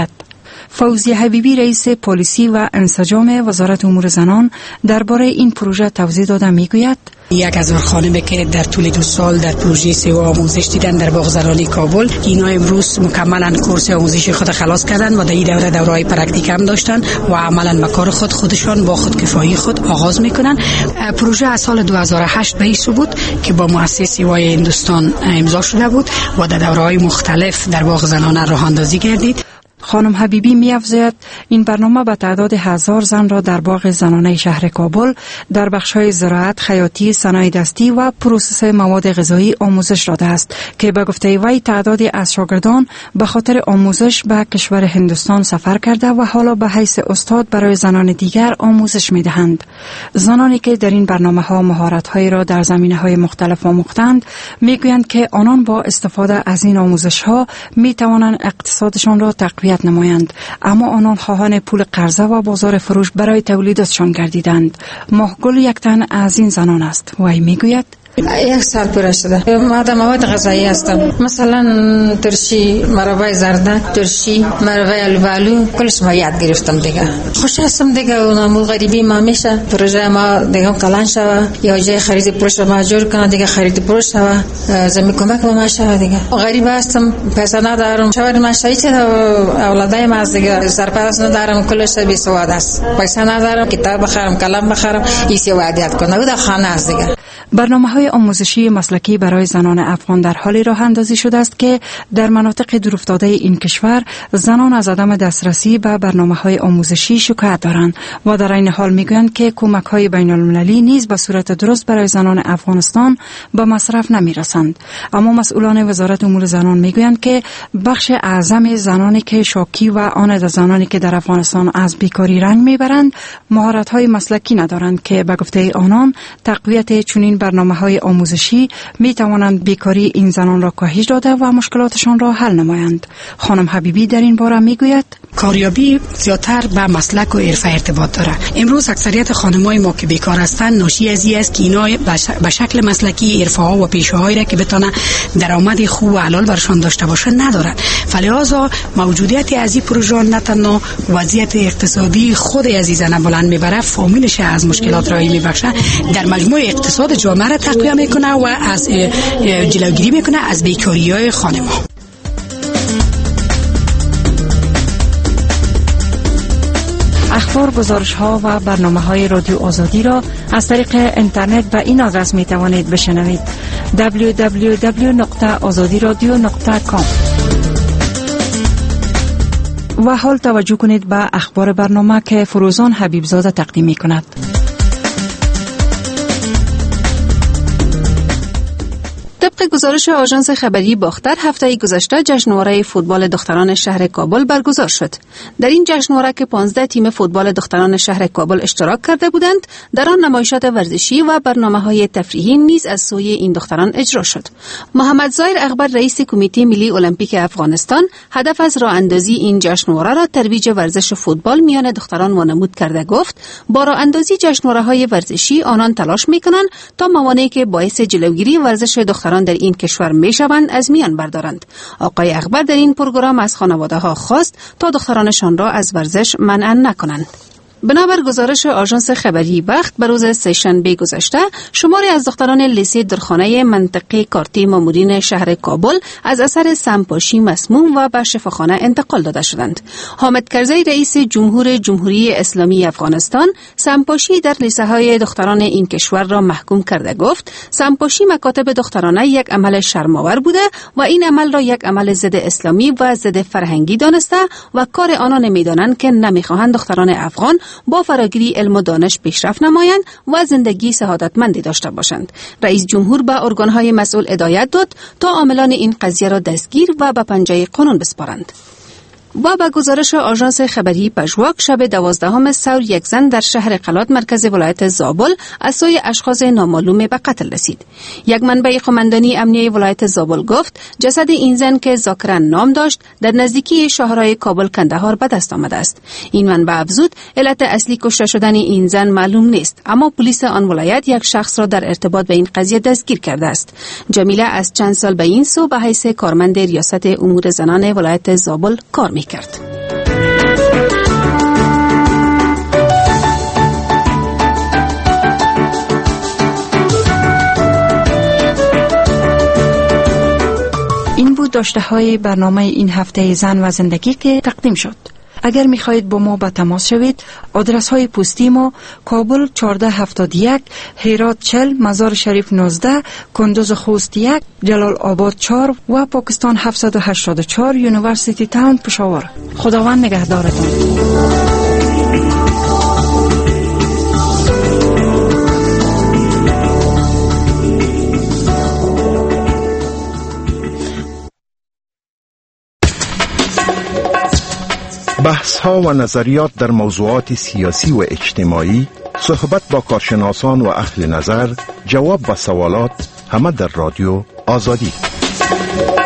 فوزیه حبیبی رئیس پلیسی و انسجام وزارت امور زنان درباره این پروژه توضیح داده میگوید:
یک هزار خانمی که در طول دو سال در پروژه سیوا آموزش دیدن در باغ زنانی کابل، اینا امروز مکملا کورس آموزشی خود خلاص کردن و در این دوره دوره‌های پرکتیک هم داشتن و عملا به کار خود خودشان با خودکفایی خود آغاز میکنن. پروژه از سال دو هزار و هشت به ایسو بود که با مؤسسه سیوای هندوستان امضا شده بود و در دوره‌های مختلف در باغ زنانه راه اندازی گردید.
خانم حبیبی می‌افزاید این برنامه به تعداد هزار زن را در باغ زنانه شهر کابل در بخش‌های زراعت، خیاطی، صنایع دستی و پروسس مواد غذایی آموزش داده است که به گفته وی تعدادی از شاگردان به خاطر آموزش به کشور هندوستان سفر کرده و حالا به حیث استاد برای زنان دیگر آموزش می‌دهند. زنانی که در این برنامه‌ها مهارت‌هایی را در زمینه‌های مختلف آموختند می‌گویند که آنان با استفاده از این آموزش‌ها می‌توانند اقتصادشان را تقویت نمایند، اما آنان خواهان پول قرضه و بازار فروش برای تولیداتشان گردیدند. ماهگل یک تن از این زنان است. وی میگوید:
یک سال پوره شده. ما در مواد غذایی هستم، مثلا ترشی، مربای زردک، ترشی، مربای الوالو، کلش ما یاد گرفتم دیگه. خوش هستم دیگه. اونم غریبی ما میشه پروژه ما دیگه کلان شوه یا جای خرید پروش ما جور کنه دیگه، خرید پروش شوه، زمین کمک ما شوه دیگه. غریب هستم، پیسه ندارم، شوهر من شهید اولادای ما از دیگه، سرپرست ندارم، کلش بی سواد است. پیسه ندارم کتاب بخرم، قلم بخرم، ایسی وادیات کنه و در خانه است دیگه.
برنامه‌های آموزشی مسلکی برای زنان افغان در حال راه اندازی شده است که در مناطق دورافتاده این کشور زنان از عدم دسترسی به برنامه‌های آموزشی شکایت دارند و در این حال میگویند که کمک‌های بین‌المللی نیز به صورت درست برای زنان افغانستان به مصرف نمی‌رسند. اما مسئولان وزارت امور زنان میگویند که بخش اعظم زنانی که شاکی و آن از زنانی که در افغانستان از بیکاری رنج میبرند مهارت‌های مسلکی ندارند که به گفته آنان تقویت چنین برنامه‌های آموزشی می توانند بیکاری این زنان را کاهش داده و مشکلاتشان را حل نمایند. خانم حبیبی در این باره می گوید:
کاریابی زیادتر به مسلک و حرفه ارتباط داره. امروز اکثریت خانمای ما که بیکار هستند ناشی از این است که اینا به شکل مسلکی حرفه ها و پیشه هایی را که بتونه درآمد خوب و حلال برشان داشته باشه ندارن. فلذا موجودیت از این پروژه نه تنها وضعیت اقتصادی خود عزیزانه بلند میبره، فامیلش از مشکلات راهی میبخشه، در مجموع اقتصاد جامعه را تقویت میکنه و از جلوگیری میکنه از بیکاری‌های خانم‌ها.
اخبار، گزارش‌ها و برنامه‌های رادیو آزادی را از طریق اینترنت به این آدرس می‌توانید بشنوید: دبلیو دبلیو دبلیو دات آزادی رادیو دات کام. و حال توجه کنید به اخبار برنامه که فروزان حبیبزاده تقدیم می‌کند.
طبق گزارش آژانس خبری باختر هفته گذشته جشنواره فوتبال دختران شهر کابل برگزار شد. در این جشنواره که پانزده تیم فوتبال دختران شهر کابل اشتراک کرده بودند، در آن نمایشات ورزشی و برنامه‌های تفریحی نیز از سوی این دختران اجرا شد. محمد ظاهر اکبر رئیس کمیته ملی المپیک افغانستان هدف از راه اندازی این جشنواره را ترویج ورزش فوتبال میان دختران وانمود کرده گفت: با راه اندازی جشنواره‌های ورزشی آنان تلاش می‌کنند تا موانعی که باعث جلوگیری ورزش دختران در این کشور میشوند از میان بردارند. آقای اکبر در این پروگرام از خانواده‌ها خواست تا دخترانشان را از ورزش منع نکنند. بنابر گزارش آژانس خبری بخت بر روز سه‌شنبه گذشته شماری از دختران لیسه درخانه منطقه کارتی مامورین شهر کابل از اثر سمپاشی مسموم و به شفاخانه انتقال داده شدند. حامد کرزی رئیس جمهور جمهوری اسلامی افغانستان سمپاشی در لیسه های دختران این کشور را محکوم کرده گفت: سمپاشی مکاتب دخترانه یک عمل شرم‌آور بوده و این عمل را یک عمل ضد اسلامی و ضد فرهنگی دانسته و کار آنان نمی‌دانند که نمی‌خواهند دختران افغان با فراگیری علم و دانش پیشرفت نمایند و زندگی سعادتمندی داشته باشند. رئیس جمهور به ارگان‌های مسئول هدایت داد تا عاملان این قضیه را دستگیر و به پنجه قانون بسپارند. و به گزارش آژانس خبری پژواک شب دوازدهم سور یک زن در شهر قلات مرکز ولایت زابل از سوی اشخاص نامعلوم به قتل رسید. یک منبع قماندانی امنیه ولایت زابل گفت جسد این زن که ذاکرن نام داشت در نزدیکی شاهراه کابل کندهار به دست آمده است. این منبع افزود علت اصلی کشته شدن این زن معلوم نیست، اما پلیس آن ولایت یک شخص را در ارتباط به این قضیه دستگیر کرده است. جمیله از چند سال به این سو به حیث کارمند ریاست امور زنان ولایت زابل کار کرد.
داشته های برنامه این هفته زن و زندگی که تقدیم شد. اگر میخواهید با ما به تماس شوید، آدرس های پستی ما: کابل چهارده هفتاد و یک، هرات چهل، مزار شریف نوزده، کندوز خوست یک، جلال آباد چهار و پاکستان هفتصد و هشتاد و چهار، یونیورسیتی تاون پشاور. خداوند نگهدارتان.
بحث ها و نظریات در موضوعات سیاسی و اجتماعی، صحبت با کارشناسان و اهل نظر، جواب و سوالات، همه در رادیو آزادی.